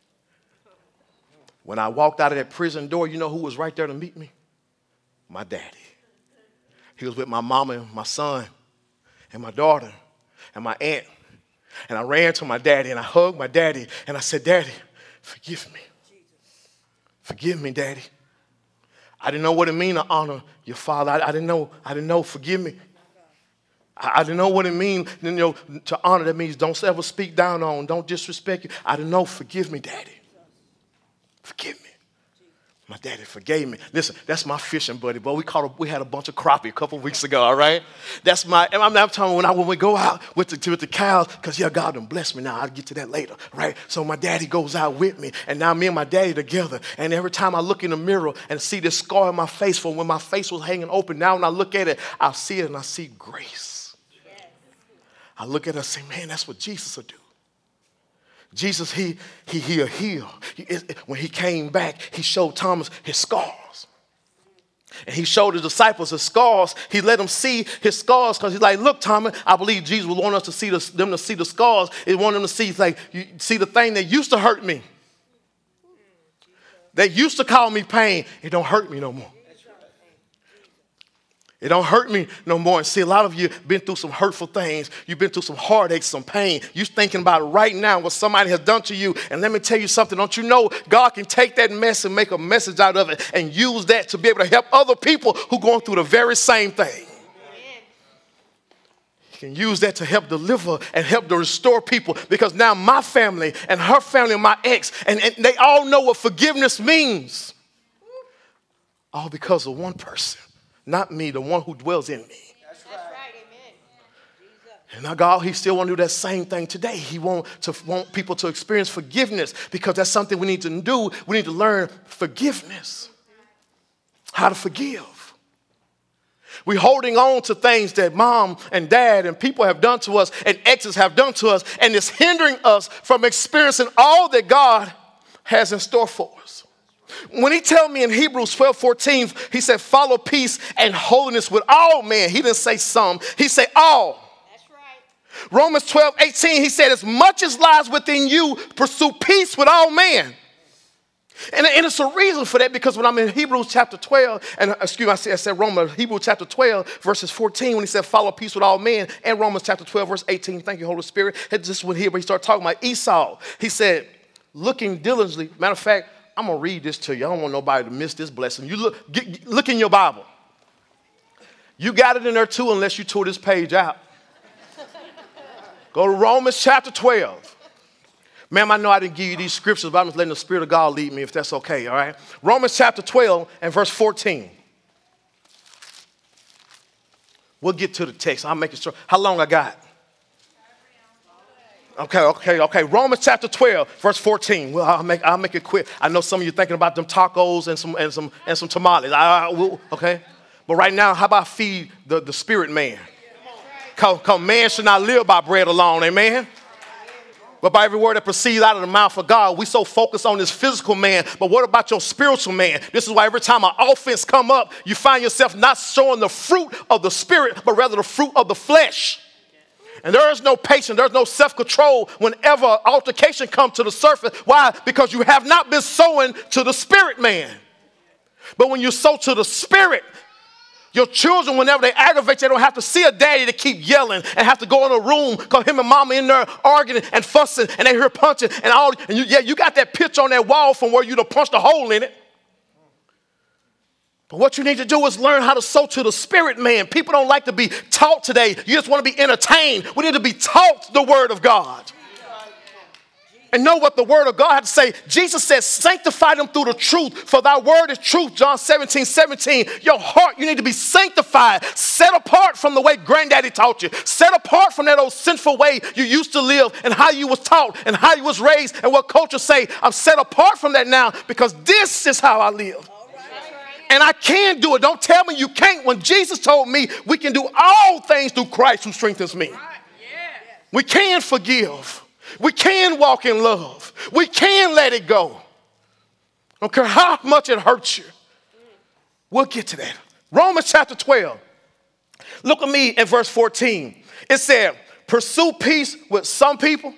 B: When I walked out of that prison door, you know who was right there to meet me? My daddy. He was with my mama and my son and my daughter and my aunt. And I ran to my daddy and I hugged my daddy and I said, Daddy, forgive me. Forgive me, Daddy. I didn't know what it means to honor your father. I, I didn't know. I didn't know. Forgive me. I, I didn't know what it means, you know, to honor. That means don't ever speak down on, don't disrespect you. I didn't know. Forgive me, Daddy. Forgive me. My daddy forgave me. Listen, that's my fishing buddy, boy. We caught a, we had a bunch of crappie a couple of weeks ago, all right? That's my, and I'm not talking when I when we go out with the, with the cows, because, yeah, God done blessed me now. I'll get to that later, right? So my daddy goes out with me, and now me and my daddy together, and every time I look in the mirror and see this scar on my face from when my face was hanging open, now when I look at it, I see it and I see grace. Yes. I look at it and say, man, that's what Jesus will do. Jesus, he, he, he'll heal. He, it, when he came back, he showed Thomas his scars. And he showed the disciples his scars. He let them see his scars because he's like, look, Thomas, I believe Jesus would want us to see the, them to see the scars. He wanted them to see, like, you see the thing that used to hurt me. That used to cause me pain. It don't hurt me no more. It don't hurt me no more. And see, a lot of you been through some hurtful things. You've been through some heartaches, some pain. You're thinking about it right now, what somebody has done to you. And let me tell you something. Don't you know God can take that mess and make a message out of it and use that to be able to help other people who are going through the very same thing. He can use that to help deliver and help to restore people, because now my family and her family and my ex, and, and they all know what forgiveness means. All because of one person. Not me, the one who dwells in me. That's right. That's right. Amen. And now God, he still want to do that same thing today. He want to want people to experience forgiveness, because that's something we need to do. We need to learn forgiveness. How to forgive. We're holding on to things that mom and dad and people have done to us and exes have done to us, and it's hindering us from experiencing all that God has in store for us. When he tell me in Hebrews twelve fourteen, he said, follow peace and holiness with all men. He didn't say some. He said all. That's right. Romans twelve eighteen, he said, as much as lies within you, pursue peace with all men. And, and it's a reason for that, because when I'm in Hebrews chapter twelve, and excuse me, I said, I said Romans, Hebrews chapter twelve, verses fourteen, when he said, follow peace with all men, and Romans chapter twelve, verse eighteen, thank you, Holy Spirit. It's just when he, when he started talking about Esau, he said, looking diligently, matter of fact, I'm going to read this to you. I don't want nobody to miss this blessing. You look, get, look in your Bible. You got it in there too, unless you tore this page out. Go to Romans chapter twelve. Ma'am, I know I didn't give you these scriptures, but I'm just letting the Spirit of God lead me, if that's okay, all right? Romans chapter twelve and verse fourteen. We'll get to the text. I'll make it sure. How long I got? Okay, okay, okay. Romans chapter twelve, verse fourteen. Well, I'll make I'll make it quick. I know some of you thinking about them tacos and some and some and some tamales. I, I will, okay. But right now, how about feed the, the spirit man? Cause, cause man should not live by bread alone, amen. But by every word that proceeds out of the mouth of God. We so focused on this physical man, but what about your spiritual man? This is why every time an offense come up, you find yourself not showing the fruit of the spirit, but rather the fruit of the flesh. And there is no patience, there's no self-control whenever altercation comes to the surface. Why? Because you have not been sowing to the spirit man. But when you sow to the spirit, your children, whenever they aggravate, they don't have to see a daddy to keep yelling and have to go in a room because him and mama in there arguing and fussing and they hear punching and all. And you, yeah, you got that picture on that wall from where you done punched a hole in it. But what you need to do is learn how to sow to the spirit, man. People don't like to be taught today. You just want to be entertained. We need to be taught the word of God. And know what the word of God had to say. Jesus said, sanctify them through the truth, for thy word is truth. John seventeen, seventeen. Your heart, you need to be sanctified, set apart from the way granddaddy taught you, set apart from that old sinful way you used to live and how you was taught and how you was raised and what culture say. I'm set apart from that now because this is how I live. And I can do it. Don't tell me you can't. When Jesus told me we can do all things through Christ who strengthens me. We can forgive. We can walk in love. We can let it go. I don't care how much it hurts you. We'll get to that. Romans chapter twelve. Look at me at verse fourteen. It said, pursue peace with some people.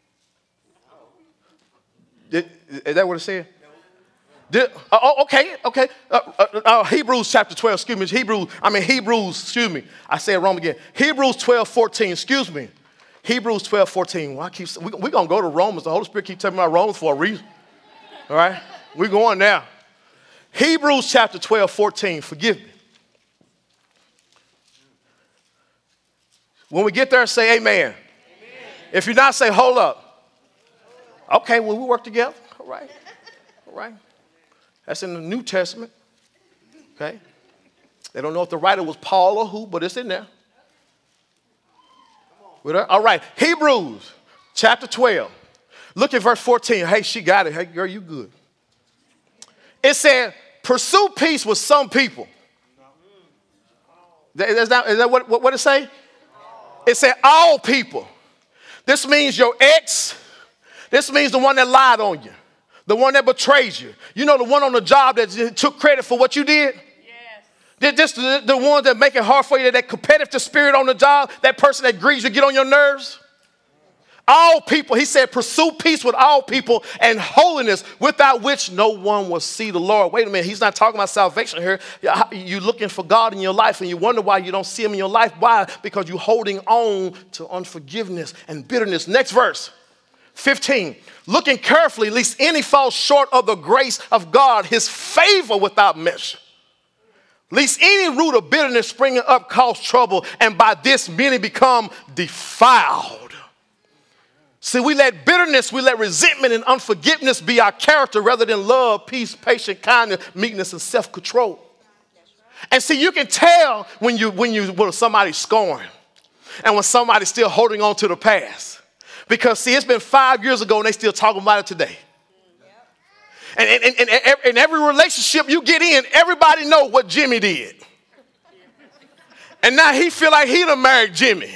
B: Is that what it said? Did, uh, oh, okay, okay. Uh, uh, uh, Hebrews chapter twelve, excuse me. Hebrews, I mean Hebrews, excuse me. I said Rome again. Hebrews twelve, fourteen, excuse me. Hebrews twelve, fourteen. Well, I keep, we, we're going to go to Romans. The Holy Spirit keeps telling me about Romans for a reason. All right? We're going now. Hebrews chapter twelve, fourteen. Forgive me. When we get there, say amen. Amen. If you're not, say hold up. Okay, well, we work together. All right. All right. That's in the New Testament. Okay. They don't know if the writer was Paul or who, but it's in there. All right, Hebrews chapter twelve. Look at verse fourteen. Hey, she got it. Hey, girl, you good. It said, pursue peace with some people. Is that, is that what, what, what it say? It said all people. This means your ex. This means the one that lied on you. The one that betrayed you. You know, the one on the job that took credit for what you did? This the, the one that make it hard for you, that competitive spirit on the job, that person that grieves you, get on your nerves. All people, he said, pursue peace with all people and holiness, without which no one will see the Lord. Wait a minute, he's not talking about salvation here. You're looking for God in your life and you wonder why you don't see him in your life. Why? Because you're holding on to unforgiveness and bitterness. Next verse, fifteen. Looking carefully, lest any fall short of the grace of God, his favor without measure. Lest any root of bitterness springing up cause trouble, and by this many become defiled. See, we let bitterness, we let resentment and unforgiveness be our character rather than love, peace, patience, kindness, meekness, and self-control. And see, you can tell when you when you when somebody's scorned and when somebody's still holding on to the past. Because see, it's been five years ago and they still talking about it today. And in every relationship you get in, everybody know what Jimmy did. And now he feel like he done married Jimmy.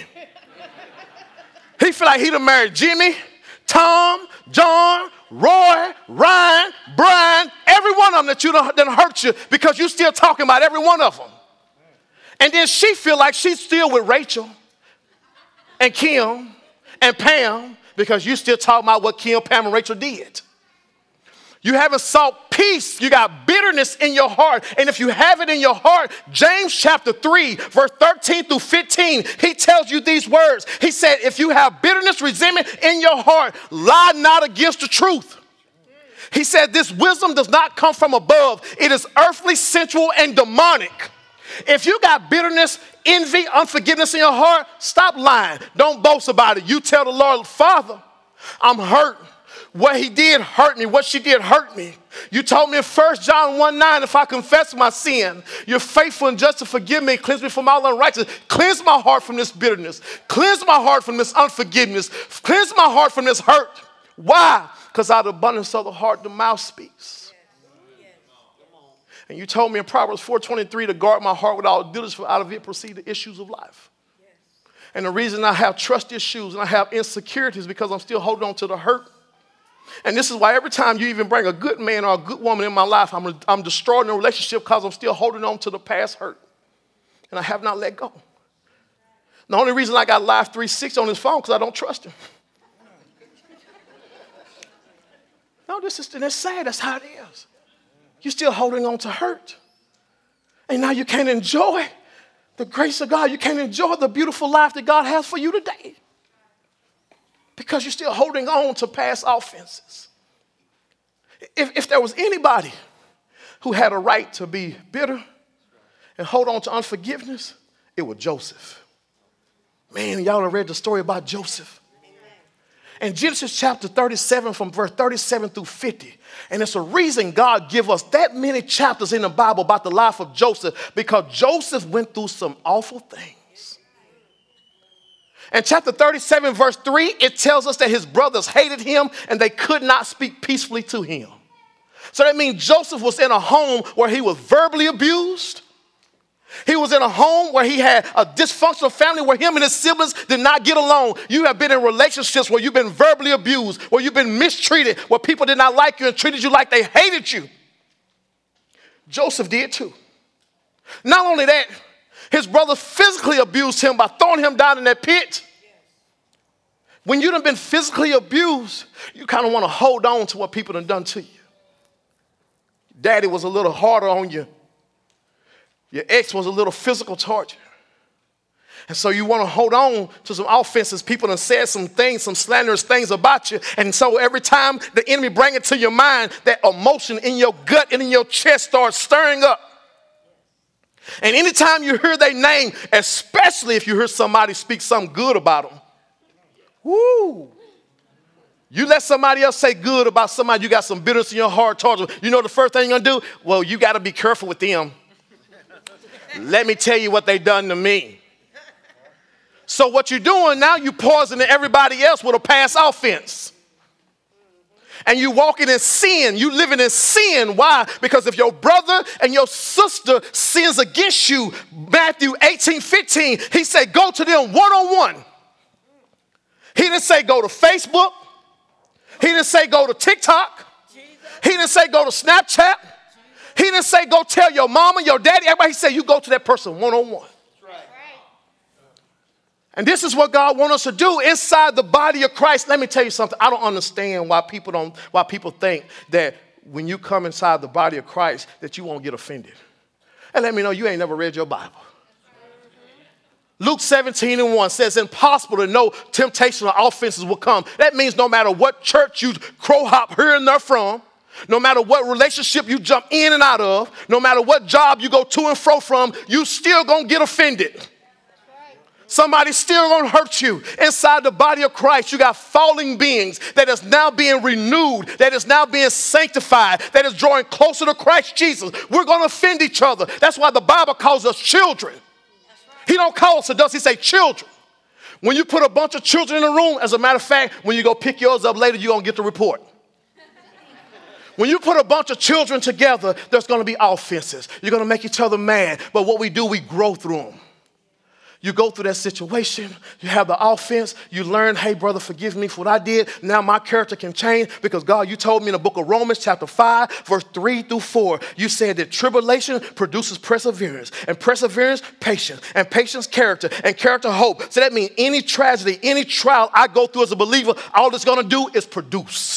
B: He feel like he done married Jimmy, Tom, John, Roy, Ryan, Brian, every one of them that you done, done hurt you because you still talking about every one of them. And then she feel like she's still with Rachel and Kim and Pam because you still talking about what Kim, Pam, and Rachel did. You haven't sought peace. You got bitterness in your heart. And if you have it in your heart, James chapter three, verse thirteen through fifteen, he tells you these words. He said, if you have bitterness, resentment in your heart, lie not against the truth. He said, this wisdom does not come from above. It is earthly, sensual, and demonic. If you got bitterness, envy, unforgiveness in your heart, stop lying. Don't boast about it. You tell the Lord, Father, I'm hurt. What he did hurt me. What she did hurt me. You told me in First John one nine, if I confess my sin, you're faithful and just to forgive me and cleanse me from all unrighteousness. Cleanse my heart from this bitterness. Cleanse my heart from this unforgiveness. Cleanse my heart from this hurt. Why? Because out of the abundance of the heart, the mouth speaks. And you told me in Proverbs four twenty-three to guard my heart with all diligence, for out of it proceed the issues of life. And the reason I have trust issues and I have insecurities is because I'm still holding on to the hurt. And this is why every time you even bring a good man or a good woman in my life, I'm, I'm destroying the relationship because I'm still holding on to the past hurt. And I have not let go. The only reason I got Live three sixty on his phone because I don't trust him. No, this is it's sad. That's how it is. You're still holding on to hurt. And now you can't enjoy the grace of God. You can't enjoy the beautiful life that God has for you today. Because you're still holding on to past offenses. If, if there was anybody who had a right to be bitter and hold on to unforgiveness, it was Joseph. Man, y'all have read the story about Joseph. In Genesis chapter thirty-seven, from verse thirty-seven through fifty, and it's a reason God give us that many chapters in the Bible about the life of Joseph, because Joseph went through some awful things. In chapter thirty-seven, verse three, it tells us that his brothers hated him and they could not speak peacefully to him. So that means Joseph was in a home where he was verbally abused. He was in a home where he had a dysfunctional family where him and his siblings did not get along. You have been in relationships where you've been verbally abused, where you've been mistreated, where people did not like you and treated you like they hated you. Joseph did too. Not only that, his brothers physically abused him by throwing him down in that pit. When you've been physically abused, you kind of want to hold on to what people have done to you. Daddy was a little harder on you. Your ex was a little physical torture. And so you want to hold on to some offenses. People have said some things, some slanderous things about you. And so every time the enemy bring it to your mind, that emotion in your gut and in your chest starts stirring up. And anytime you hear their name, especially if you hear somebody speak something good about them, woo, you let somebody else say good about somebody, you got some bitterness in your heart towards them. You know the first thing you're going to do? Well, you got to be careful with them. Let me tell you what they done to me. So what you're doing now, you poisoning everybody else with a past offense. And you walking in sin. You living in sin. Why? Because if your brother and your sister sins against you, Matthew eighteen fifteen, he said go to them one-on-one. He didn't say go to Facebook. He didn't say go to TikTok. He didn't say go to Snapchat. He didn't say go tell your mama, your daddy, everybody. He said you go to that person one-on-one. And this is what God wants us to do inside the body of Christ. Let me tell you something. I don't understand why people don't, why people think that when you come inside the body of Christ that you won't get offended. And let me know you ain't never read your Bible. Luke seventeen and one says impossible to know temptation or offenses will come. That means no matter what church you crow hop here and there from, no matter what relationship you jump in and out of, no matter what job you go to and fro from, you still gonna get offended. Somebody's still gonna hurt you. Inside the body of Christ, you got falling beings that is now being renewed, that is now being sanctified, that is drawing closer to Christ Jesus. We're gonna offend each other. That's why the Bible calls us children. He don't call us adults, he say children. When you put a bunch of children in a room, as a matter of fact, when you go pick yours up later, you're gonna get the report. When you put a bunch of children together, there's going to be offenses. You're going to make each other mad. But what we do, we grow through them. You go through that situation. You have the offense. You learn, hey, brother, forgive me for what I did. Now my character can change because, God, you told me in the book of Romans chapter five, verse three through four, you said that tribulation produces perseverance, and perseverance, patience, and patience, character, and character, hope. So that means any tragedy, any trial I go through as a believer, all it's going to do is produce.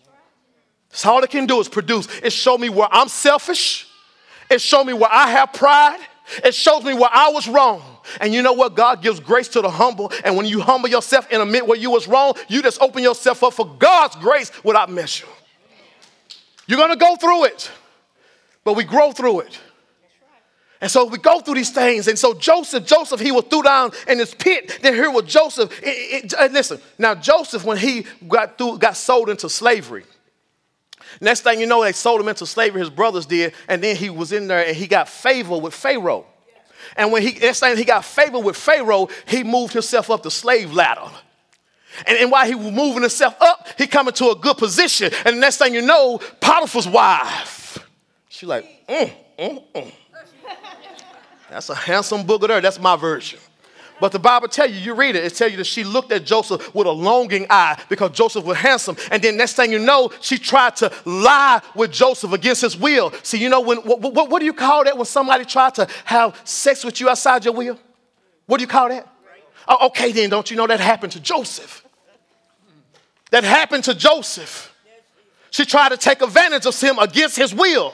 B: That's all it can do is produce. It shows me where I'm selfish. It shows me where I have pride. It shows me where I was wrong. And you know what? God gives grace to the humble. And when you humble yourself and admit where you was wrong, you just open yourself up for God's grace without measure. You're going to go through it, but we grow through it. And so we go through these things. And so Joseph, Joseph, he was threw down in this pit. Then here was Joseph. It, it, listen, now Joseph, when he got through, got sold into slavery. Next thing you know, they sold him into slavery, his brothers did, and then he was in there and he got favor with Pharaoh. And when he, next thing he got favor with Pharaoh, he moved himself up the slave ladder. And, and while he was moving himself up, he come into a good position. And the next thing you know, Potiphar's wife, she like, mm, mm, mm. That's a handsome booger there. That's my version. But the Bible tell you, you read it, it tell you that she looked at Joseph with a longing eye because Joseph was handsome. And then next thing you know, she tried to lie with Joseph against his will. See, you know, when what, what, what do you call that when somebody tried to have sex with you outside your will? What do you call that? Oh, okay, then, don't you know that happened to Joseph? That happened to Joseph. She tried to take advantage of him against his will.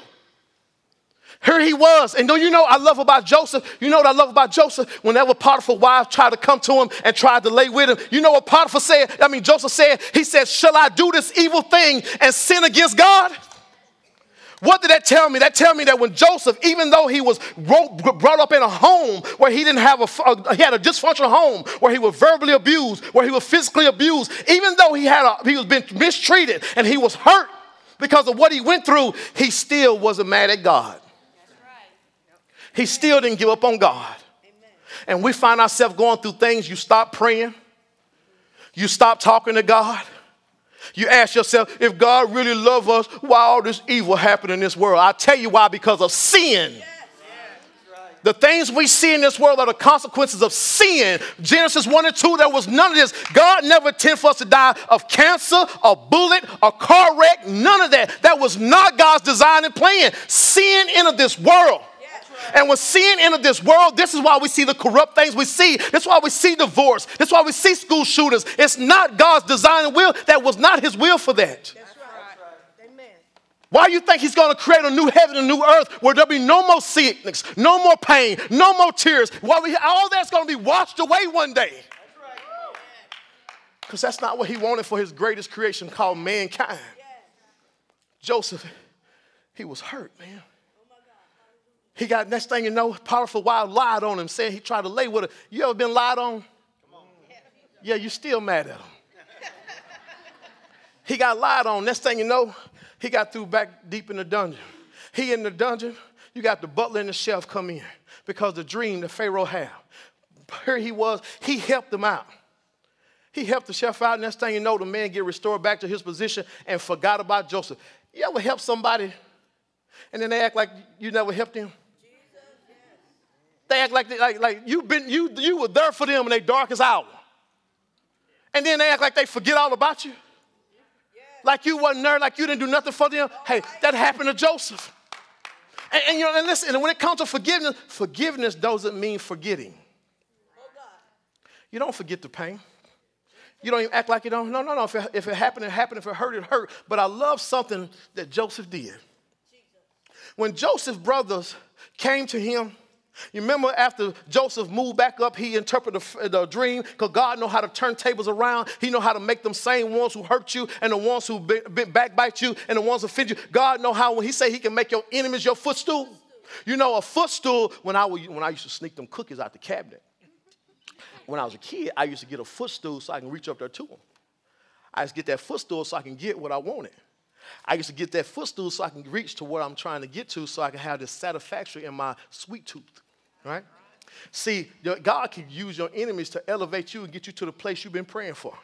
B: Here he was. And do you know I love about Joseph? You know what I love about Joseph? Whenever Potiphar's wife tried to come to him and tried to lay with him, you know what Potiphar said? I mean, Joseph said, he said, shall I do this evil thing and sin against God? What did that tell me? That tell me that when Joseph, even though he was brought up in a home where he didn't have a, he had a dysfunctional home, where he was verbally abused, where he was physically abused, even though he had a, he was been mistreated and he was hurt because of what he went through, he still wasn't mad at God. That's right. He still didn't give up on God. Amen. And we find ourselves going through things. You stop praying. You stop talking to God. You ask yourself, if God really loves us, why all this evil happened in this world? I'll tell you why, because of sin. Yes. The things we see in this world are the consequences of sin. Genesis one and two, there was none of this. God never intended for us to die of cancer, a bullet, a car wreck, none of that. That was not God's design and plan. Sin entered this world. And when sin entered this world, this is why we see the corrupt things we see. That's why we see divorce. That's why we see school shooters. It's not God's design and will. That was not his will for that. That's right. Amen. Why do you think he's going to create a new heaven and a new earth where there'll be no more sickness, no more pain, no more tears? Why we, all that's going to be washed away one day. Because that's not what he wanted for his greatest creation called mankind. Joseph, he was hurt, man. He got, next thing you know, powerful wife lied on him, saying he tried to lay with her. You ever been lied on? Yeah, you still mad at him. He got lied on. Next thing you know, he got threw back deep in the dungeon. He in the dungeon, you got the butler and the chef come in because the dream that Pharaoh had. Here he was, he helped him out. He helped the chef out. Next thing you know, the man get restored back to his position and forgot about Joseph. You ever help somebody and then they act like you never helped them? They act like, they, like, like you've been, you, you were there for them in their darkest hour. And then they act like they forget all about you. Like you wasn't there, like you didn't do nothing for them. Hey, that happened to Joseph. And, and you know, and listen, and when it comes to forgiveness, forgiveness doesn't mean forgetting. You don't forget the pain. You don't even act like you don't. No, no, no. If it, if it happened, it happened. If it hurt, it hurt. But I love something that Joseph did. When Joseph's brothers came to him, you remember after Joseph moved back up, he interpreted the, the dream because God knows how to turn tables around. He knows how to make them same ones who hurt you and the ones who be, be backbite you and the ones who offend you. God knows how when he say he can make your enemies your footstool. You know, a footstool, when I, when I used to sneak them cookies out the cabinet, when I was a kid, I used to get a footstool so I can reach up there to them. I used to get that footstool so I can get what I wanted. I used to get that footstool so I can reach to where I'm trying to get to so I can have this satisfaction in my sweet tooth, right? See, God can use your enemies to elevate you and get you to the place you've been praying for.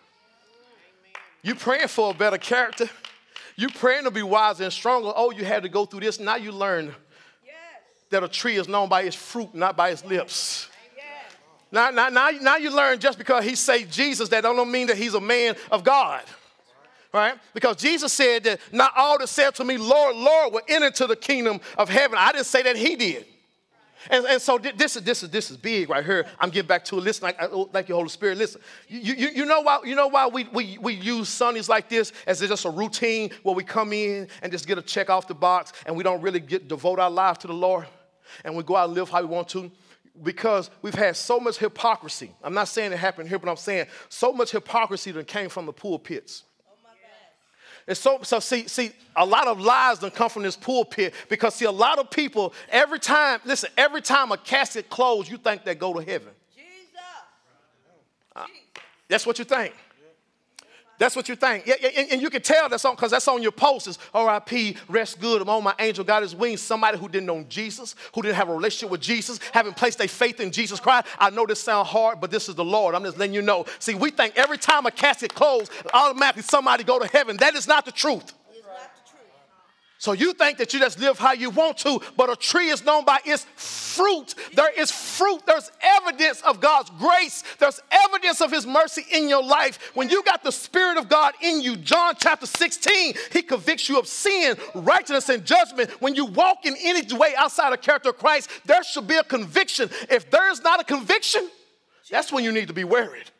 B: You praying for a better character. You praying to be wiser and stronger. Oh, you had to go through this. Now you learn that a tree is known by its fruit, not by its lips. Now, now, now, now you learn just because he say Jesus, that don't mean that he's a man of God. Right? Because Jesus said that not all that said to me, Lord, Lord, will enter into the kingdom of heaven. I didn't say that he did. And, and so this is this is this is big right here. I'm getting back to it. Listen, like, like your Holy Spirit. Listen, you, you, you know why you know why we, we, we use Sundays like this as just a routine where we come in and just get a check off the box and we don't really get devote our lives to the Lord and we go out and live how we want to? Because we've had so much hypocrisy. I'm not saying it happened here, but I'm saying so much hypocrisy that came from the pulpits. And so, so see, see, a lot of lies don't come from this pulpit because, see, a lot of people, every time, listen, every time a casket closes, you think they go to heaven. Jesus. Uh, that's what you think. That's what you think. Yeah, and, and you can tell that's on because that's on your posters. R I P, rest good. I'm on my angel, got his wings. Somebody who didn't know Jesus, who didn't have a relationship with Jesus, haven't placed their faith in Jesus Christ. I know this sounds hard, but this is the Lord. I'm just letting you know. See, we think every time a casket closes, automatically somebody go to heaven. That is not the truth. So you think that you just live how you want to, but a tree is known by its fruit. There is fruit. There's evidence of God's grace. There's evidence of his mercy in your life. When you got the Spirit of God in you, John chapter sixteen, he convicts you of sin, righteousness, and judgment. When you walk in any way outside of the character of Christ, there should be a conviction. If there is not a conviction, that's when you need to be worried.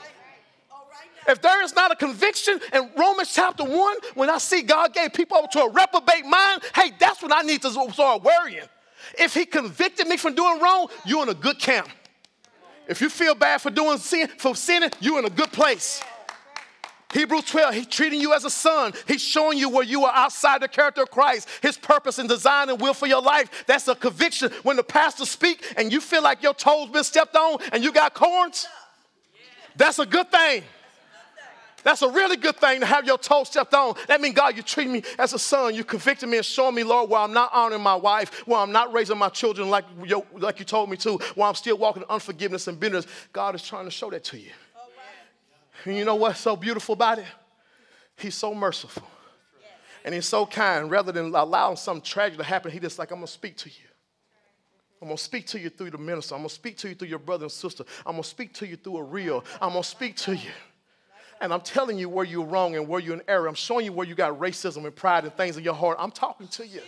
B: If there is not a conviction in Romans chapter one, when I see God gave people over to a reprobate mind, hey, that's when I need to start worrying. If he convicted me from doing wrong, you're in a good camp. If you feel bad for doing sin, for sinning, you're in a good place. Hebrews twelve, he's treating you as a son. He's showing you where you are outside the character of Christ, his purpose and design and will for your life. That's a conviction. When the pastor speaks and you feel like your toes been stepped on and you got corns, that's a good thing. That's a really good thing to have your toes stepped on. That means, God, you treat me as a son. You convicted me and showing me, Lord, where I'm not honoring my wife, where I'm not raising my children like, you, like you told me to, where I'm still walking in unforgiveness and bitterness. God is trying to show that to you. And you know what's so beautiful about it? He's so merciful. And he's so kind. Rather than allowing some tragedy to happen, he just like, I'm going to speak to you. I'm going to speak to you through the minister. I'm going to speak to you through your brother and sister. I'm going to speak to you through a reel. I'm going to speak to you. And I'm telling you where you're wrong and where you're in error. I'm showing you where you got racism and pride and things in your heart. I'm talking to you.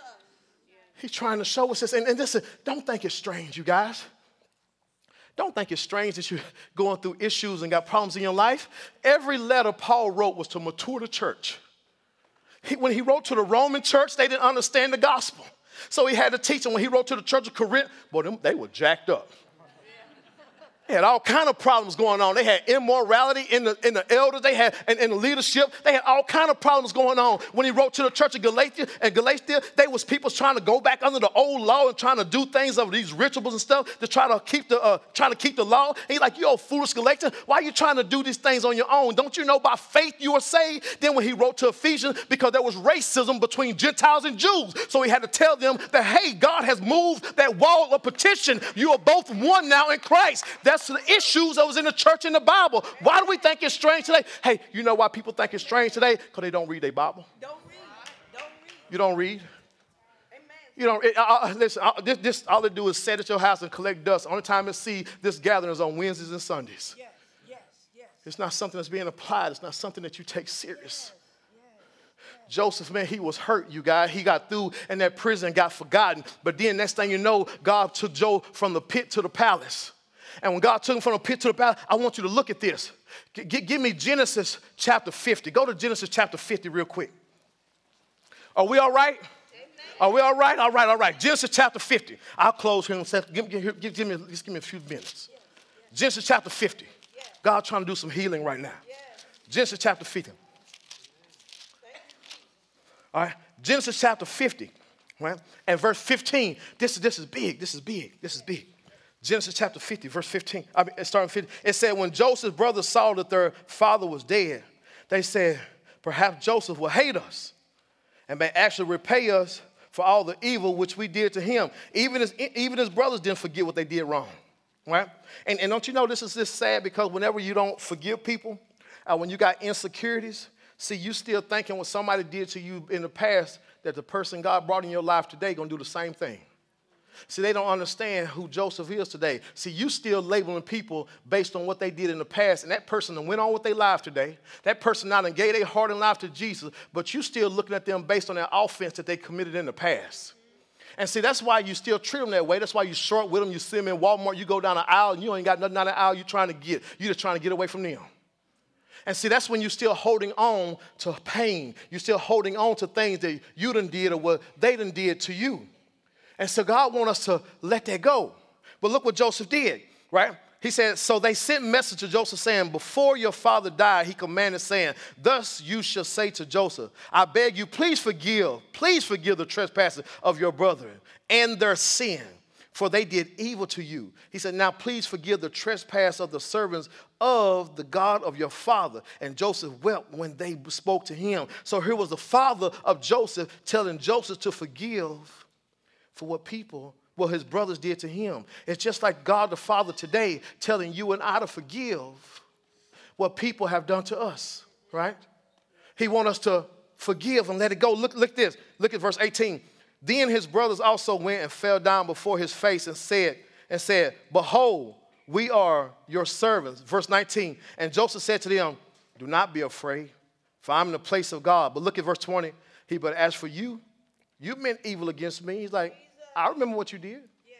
B: He's trying to show us this. And, and listen, don't think it's strange, you guys. Don't think it's strange that you're going through issues and got problems in your life. Every letter Paul wrote was to mature the church. He, when he wrote to the Roman church, they didn't understand the gospel. So he had to teach them. When he wrote to the church of Corinth, boy, them, they were jacked up. They had all kind of problems going on. They had immorality in the, in the elders. They had in, in the leadership. They had all kind of problems going on. When he wrote to the church of Galatia, and Galatia, they was people trying to go back under the old law and trying to do things of these rituals and stuff to try to keep the uh, trying to keep the law. And he's like, you old foolish Galatia, why are you trying to do these things on your own? Don't you know by faith you are saved? Then when he wrote to Ephesians, because there was racism between Gentiles and Jews, so he had to tell them that, hey, God has moved that wall of partition. You are both one now in Christ. That's the issues that was in the church in the Bible. Why do we think it's strange today? Hey, you know why people think it's strange today? Because they don't read their Bible.
C: Don't read. Don't read.
B: You don't read.
C: Amen.
B: You don't. It, uh, listen. Uh, this, this all they do is sit at your house and collect dust. Only time they see this gathering is on Wednesdays and Sundays.
C: Yes. Yes. Yes.
B: It's not something that's being applied. It's not something that you take serious.
C: Yes. Yes.
B: Joseph, man, he was hurt, you guys. He got through in that prison, got forgotten. But then next thing you know, God took Joe from the pit to the palace. And when God took him from the pit to the palace, I want you to look at this. G- give me Genesis chapter fifty. Go to Genesis chapter fifty real quick. Are we all right? Amen. Are we all right? All right, all right. Genesis chapter fifty. I'll close here and say, give, give, give, give, me, just give me a few minutes. Yeah. Yeah. Genesis chapter fifty. Yeah. God trying to do some healing right now. Yeah. Genesis chapter fifty. All right. Genesis chapter fifty. Right? And verse fifteen. This, this is big. This is big. This is big. Genesis chapter fifty, verse fifteen. I mean, starting fifty. It said, when Joseph's brothers saw that their father was dead, they said, perhaps Joseph will hate us and may actually repay us for all the evil which we did to him. Even his, even his brothers didn't forget what they did wrong. Right? And, and don't you know this is just sad because whenever you don't forgive people, uh, when you got insecurities, see, you still thinking what somebody did to you in the past that the person God brought in your life today going to do the same thing. See, they don't understand who Joseph is today. See, you still labeling people based on what they did in the past, and that person that went on with their life today, that person not gave their heart and life to Jesus, but you still looking at them based on their offense that they committed in the past. And see, that's why you still treat them that way. That's why you short with them. You see them in Walmart, you go down the aisle, and you ain't got nothing down the aisle you're trying to get. You're just trying to get away from them. And see, that's when you're still holding on to pain. You're still holding on to things that you done did or what they done did to you. And so God wants us to let that go. But look what Joseph did, right? He said, so they sent message to Joseph saying, before your father died, he commanded saying, thus you shall say to Joseph, I beg you, please forgive, please forgive the trespasses of your brethren and their sin, for they did evil to you. He said, now please forgive the trespass of the servants of the God of your father. And Joseph wept when they spoke to him. So here was the father of Joseph telling Joseph to forgive for what people, what his brothers did to him. It's just like God the Father today telling you and I to forgive what people have done to us, right? He wants us to forgive and let it go. Look, look at this. Look at verse eighteen. Then his brothers also went and fell down before his face and said, and said, behold, we are your servants. Verse nineteen. And Joseph said to them, do not be afraid, for I'm in the place of God. But look at verse twenty. He, but as for you, you meant evil against me. He's like, I remember what you did.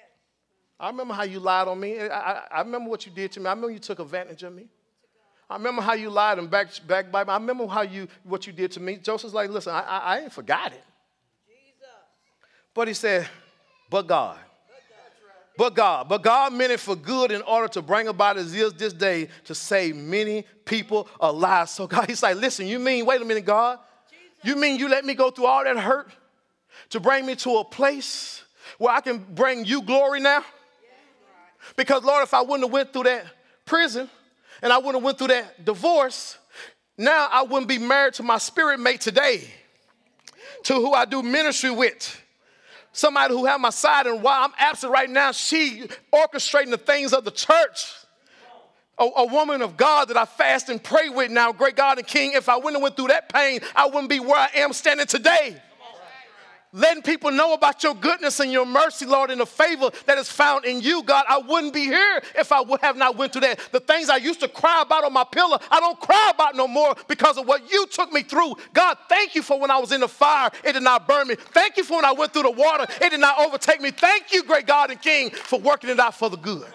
B: I remember how you lied on me. I, I, I remember what you did to me. I remember you took advantage of me. I remember how you lied and back, backbite me. I remember how you, what you did to me. Joseph's like, listen, I, I, I ain't forgot it. Jesus. But he said, but God. But God. But God meant it for good in order to bring about as is this day to save many people alive. So God, he's like, listen, you mean, wait a minute, God. You mean you let me go through all that hurt to bring me to a place where I can bring you glory now? Because, Lord, if I wouldn't have went through that prison and I wouldn't have went through that divorce, now I wouldn't be married to my spirit mate today, to who I do ministry with. Somebody who have my side, and while I'm absent right now, she orchestrating the things of the church. A, a woman of God that I fast and pray with now, great God and King. If I wouldn't have went through that pain, I wouldn't be where I am standing today. Letting people know about your goodness and your mercy, Lord, and the favor that is found in you, God. I wouldn't be here if I would have not went through that. The things I used to cry about on my pillow, I don't cry about no more because of what you took me through. God, thank you for when I was in the fire, it did not burn me. Thank you for when I went through the water, it did not overtake me. Thank you, great God and King, for working it out for the good.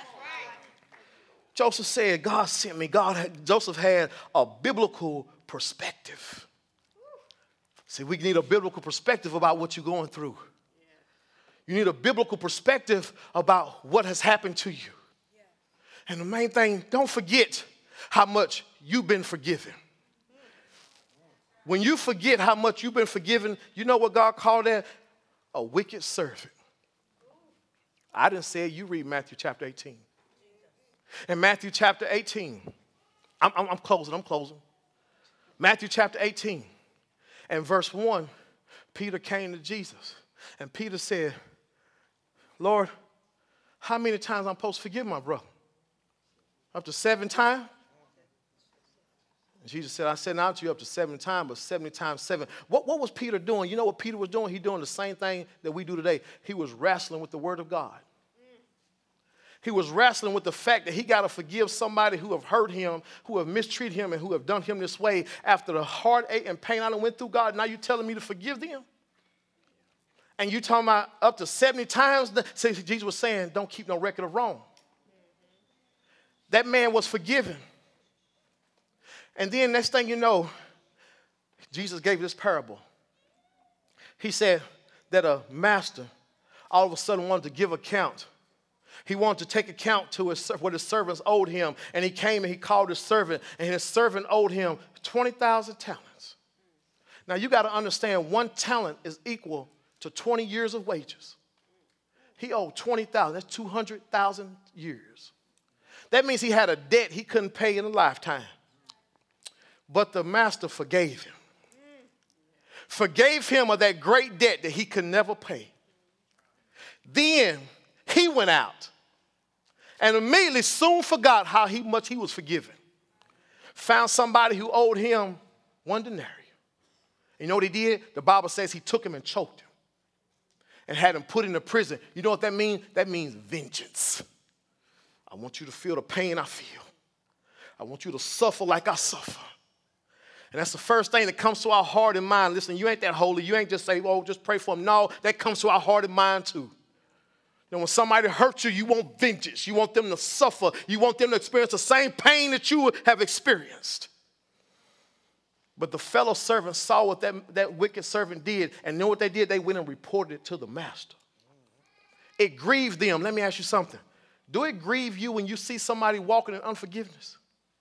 B: Joseph said, God sent me. God had, Joseph had a biblical perspective. See, we need a biblical perspective about what you're going through. You need a biblical perspective about what has happened to you. And the main thing, don't forget how much you've been forgiven. When you forget how much you've been forgiven, you know what God called that? A wicked servant. I didn't say it. You read Matthew chapter eighteen. In Matthew chapter eighteen, I'm, I'm, I'm closing, I'm closing. Matthew chapter eighteen. And verse one, Peter came to Jesus. And Peter said, Lord, how many times I'm supposed to forgive my brother? Up to seven times? And Jesus said, I said not to you up to seven times, but seventy times seven. What, what was Peter doing? You know what Peter was doing? He doing the same thing that we do today. He was wrestling with the word of God. He was wrestling with the fact that he got to forgive somebody who have hurt him, who have mistreated him, and who have done him this way. After the heartache and pain I done went through, God, now you telling me to forgive them? And you talking about up to seventy times? See, Jesus was saying, don't keep no record of wrong. That man was forgiven. And then next thing you know, Jesus gave this parable. He said that a master all of a sudden wanted to give account. He wanted to take account to his, what his servants owed him. And he came and he called his servant, and his servant owed him twenty thousand talents. Now, you got to understand, one talent is equal to twenty years of wages. He owed twenty thousand. That's two hundred thousand years. That means he had a debt he couldn't pay in a lifetime. But the master forgave him. Forgave him of that great debt that he could never pay. Then he went out and immediately soon forgot how he, much he was forgiven. Found somebody who owed him one denarius. You know what he did? The Bible says he took him and choked him and had him put into prison. You know what that means? That means vengeance. I want you to feel the pain I feel. I want you to suffer like I suffer. And that's the first thing that comes to our heart and mind. Listen, you ain't that holy. You ain't just say, oh, just pray for him. No, that comes to our heart and mind too. You know, when somebody hurts you, you want vengeance. You want them to suffer. You want them to experience the same pain that you have experienced. But the fellow servants saw what that, that wicked servant did, and know what they did? They went and reported it to the master. It grieved them. Let me ask you something. Do it grieve you when you see somebody walking in unforgiveness?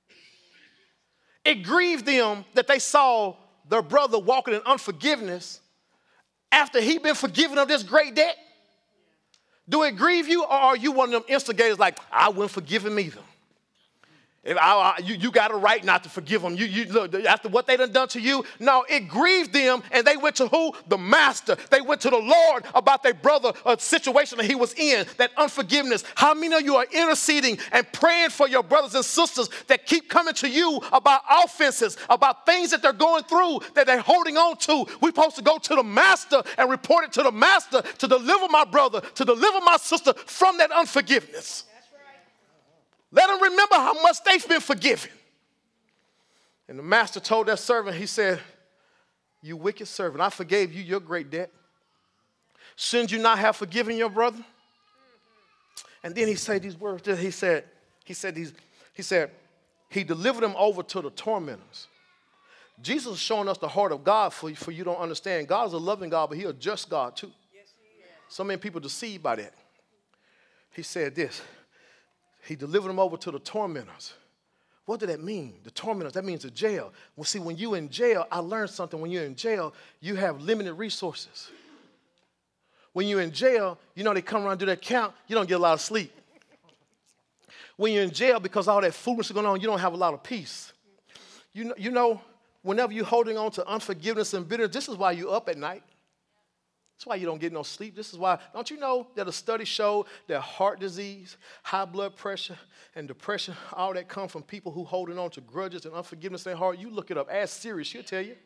B: It grieved them that they saw their brother walking in unforgiveness after he'd been forgiven of this great debt. Do it grieve you, or are you one of them instigators like, I wouldn't forgive him either? If I, I, you, you got a right not to forgive them. You, you, look, after what they done done to you, no, it grieved them, and they went to who? The master. They went to the Lord about their brother, a situation that he was in, that unforgiveness. How many of you are interceding and praying for your brothers and sisters that keep coming to you about offenses, about things that they're going through, that they're holding on to? We're supposed to go to the master and report it to the master to deliver my brother, to deliver my sister from that unforgiveness. Let them remember how much they've been forgiven. And the master told that servant, he said, you wicked servant, I forgave you your great debt. Shouldn't you not have forgiven your brother? And then he said these words. He said, he said these, he said, he delivered them over to the tormentors. Jesus is showing us the heart of God for you, for you don't understand. God is a loving God, but he's a just God too. Yes, he is. So many people deceived by that. he said this. He delivered them over to the tormentors. What did that mean? The tormentors, that means the jail. Well, see, when you're in jail, I learned something. When you're in jail, you have limited resources. When you're in jail, you know they come around and do that count, you don't get a lot of sleep. When you're in jail, because all that foolishness is going on, you don't have a lot of peace. You know, you know, whenever you're holding on to unforgiveness and bitterness, this is why you're up at night. That's why you don't get no sleep. This is why, don't you know that a study showed that heart disease, high blood pressure, and depression, all that come from people who holding on to grudges and unforgiveness in their heart? You look it up. Ask Siri, she'll tell you.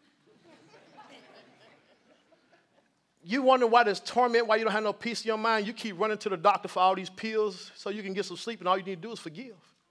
B: You wonder why there's torment, why you don't have no peace in your mind. You keep running to the doctor for all these pills so you can get some sleep, and all you need to do is forgive.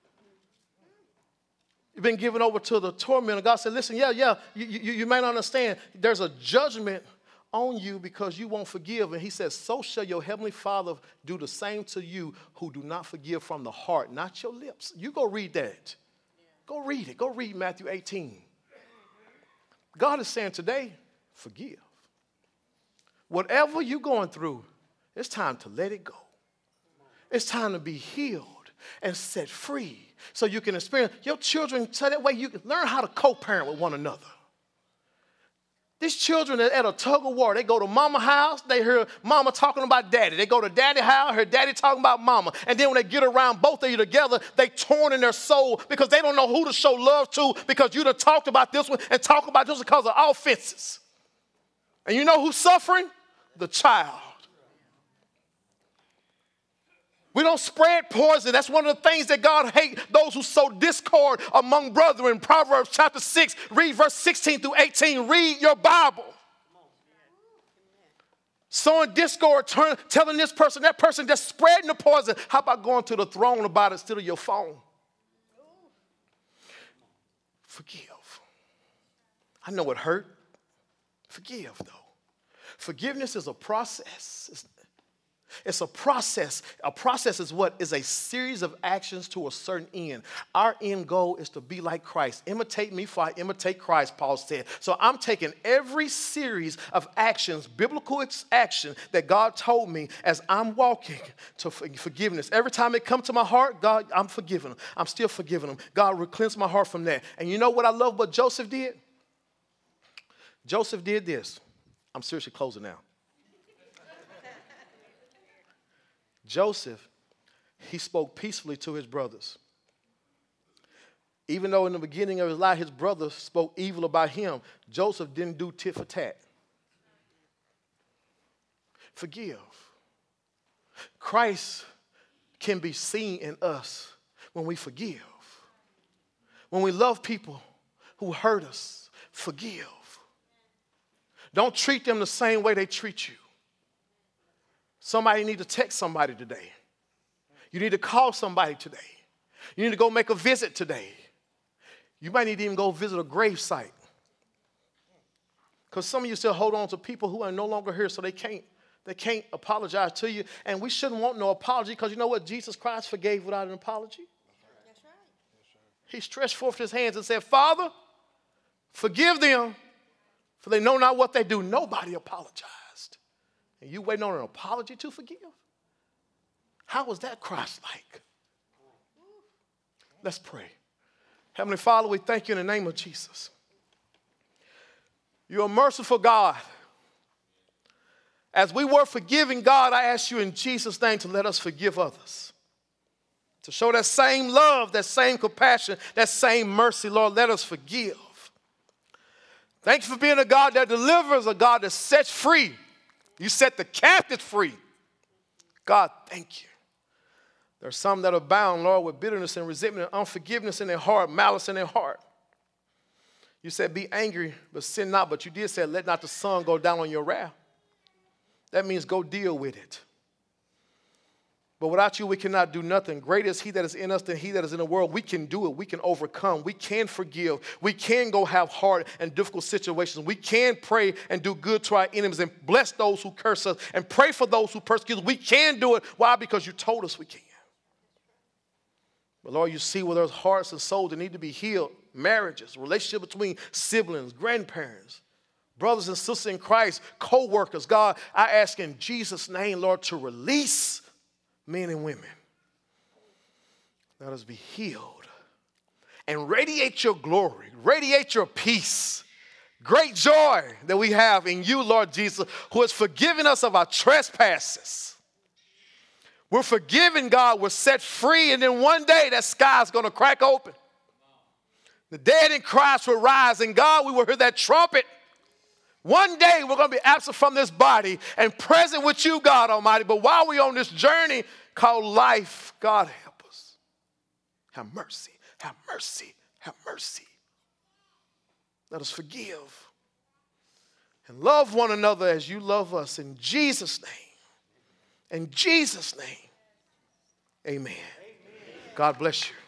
B: You've been given over to the tormentor. God said, listen, yeah, yeah, you, you, you may not understand. There's a judgment on you because you won't forgive. And he says, so shall your heavenly Father do the same to you who do not forgive from the heart, not your lips. You go read that. Go read it. Go read Matthew eighteen. God is saying today, forgive. Whatever you're going through, it's time to let it go. It's time to be healed and set free so you can experience your children, so that way you can learn how to co-parent with one another. These children are at a tug of war. They go to mama's house, they hear mama talking about daddy. They go to daddy's house, hear daddy talking about mama. And then when they get around both of you together, they torn in their soul because they don't know who to show love to because you done talked about this one and talk about this one because of offenses. And you know who's suffering? The child. We don't spread poison. That's one of the things that God hates, those who sow discord among brethren. Proverbs chapter six, read verse sixteen through eighteen. Read your Bible. Sowing discord, turn, telling this person, that person that's spreading the poison. How about going to the throne about it instead of your phone? Forgive. I know it hurt. Forgive, though. Forgiveness is a process. It's, it's a process. A process is what? Is a series of actions to a certain end. Our end goal is to be like Christ. Imitate me for I imitate Christ, Paul said. So I'm taking every series of actions, biblical action that God told me as I'm walking to forgiveness. Every time it comes to my heart, God, I'm forgiving them. I'm still forgiving them. God, cleanse my heart from that. And you know what I love what Joseph did? Joseph did this. I'm seriously closing now. Joseph, he spoke peacefully to his brothers. Even though in the beginning of his life, his brothers spoke evil about him, Joseph didn't do tit for tat. Forgive. Christ can be seen in us when we forgive. When we love people who hurt us, forgive. Don't treat them the same way they treat you. Somebody need to text somebody today. You need to call somebody today. You need to go make a visit today. You might need to even go visit a grave site. Because some of you still hold on to people who are no longer here, so they can't, they can't apologize to you. And we shouldn't want no apology, because you know what? Jesus Christ forgave without an apology.
C: That's right.
B: He stretched forth his hands and said, Father, forgive them, for they know not what they do. Nobody apologized. And you waiting on an apology to forgive? How was that Christ-like? Let's pray. Heavenly Father, we thank you in the name of Jesus. You're a merciful God. As we were forgiving God, I ask you in Jesus' name to let us forgive others. To show that same love, that same compassion, that same mercy, Lord, let us forgive. Thank you for being a God that delivers, a God that sets free. You set the captives free. God, thank you. There are some that are bound, Lord, with bitterness and resentment and unforgiveness in their heart, malice in their heart. You said, be angry, but sin not. But you did say, let not the sun go down on your wrath. That means go deal with it. But without you, we cannot do nothing. Greater is he that is in us than he that is in the world. We can do it. We can overcome. We can forgive. We can go have hard and difficult situations. We can pray and do good to our enemies and bless those who curse us and pray for those who persecute us. We can do it. Why? Because you told us we can. But Lord, you see where there's hearts and souls that need to be healed. Marriages, relationship between siblings, grandparents, brothers and sisters in Christ, co-workers. God, I ask in Jesus' name, Lord, to release men and women, let us be healed and radiate your glory, radiate your peace, great joy that we have in you, Lord Jesus, who has forgiven us of our trespasses. We're forgiven, God. We're set free. And then one day that sky is going to crack open. The dead in Christ will rise. And God, we will hear that trumpet. One day we're going to be absent from this body and present with you, God Almighty. But while we're on this journey called life, God, help us. Have mercy. Have mercy. Have mercy. Let us forgive and love one another as you love us. In Jesus' name. In Jesus' name. Amen. Amen. God bless you.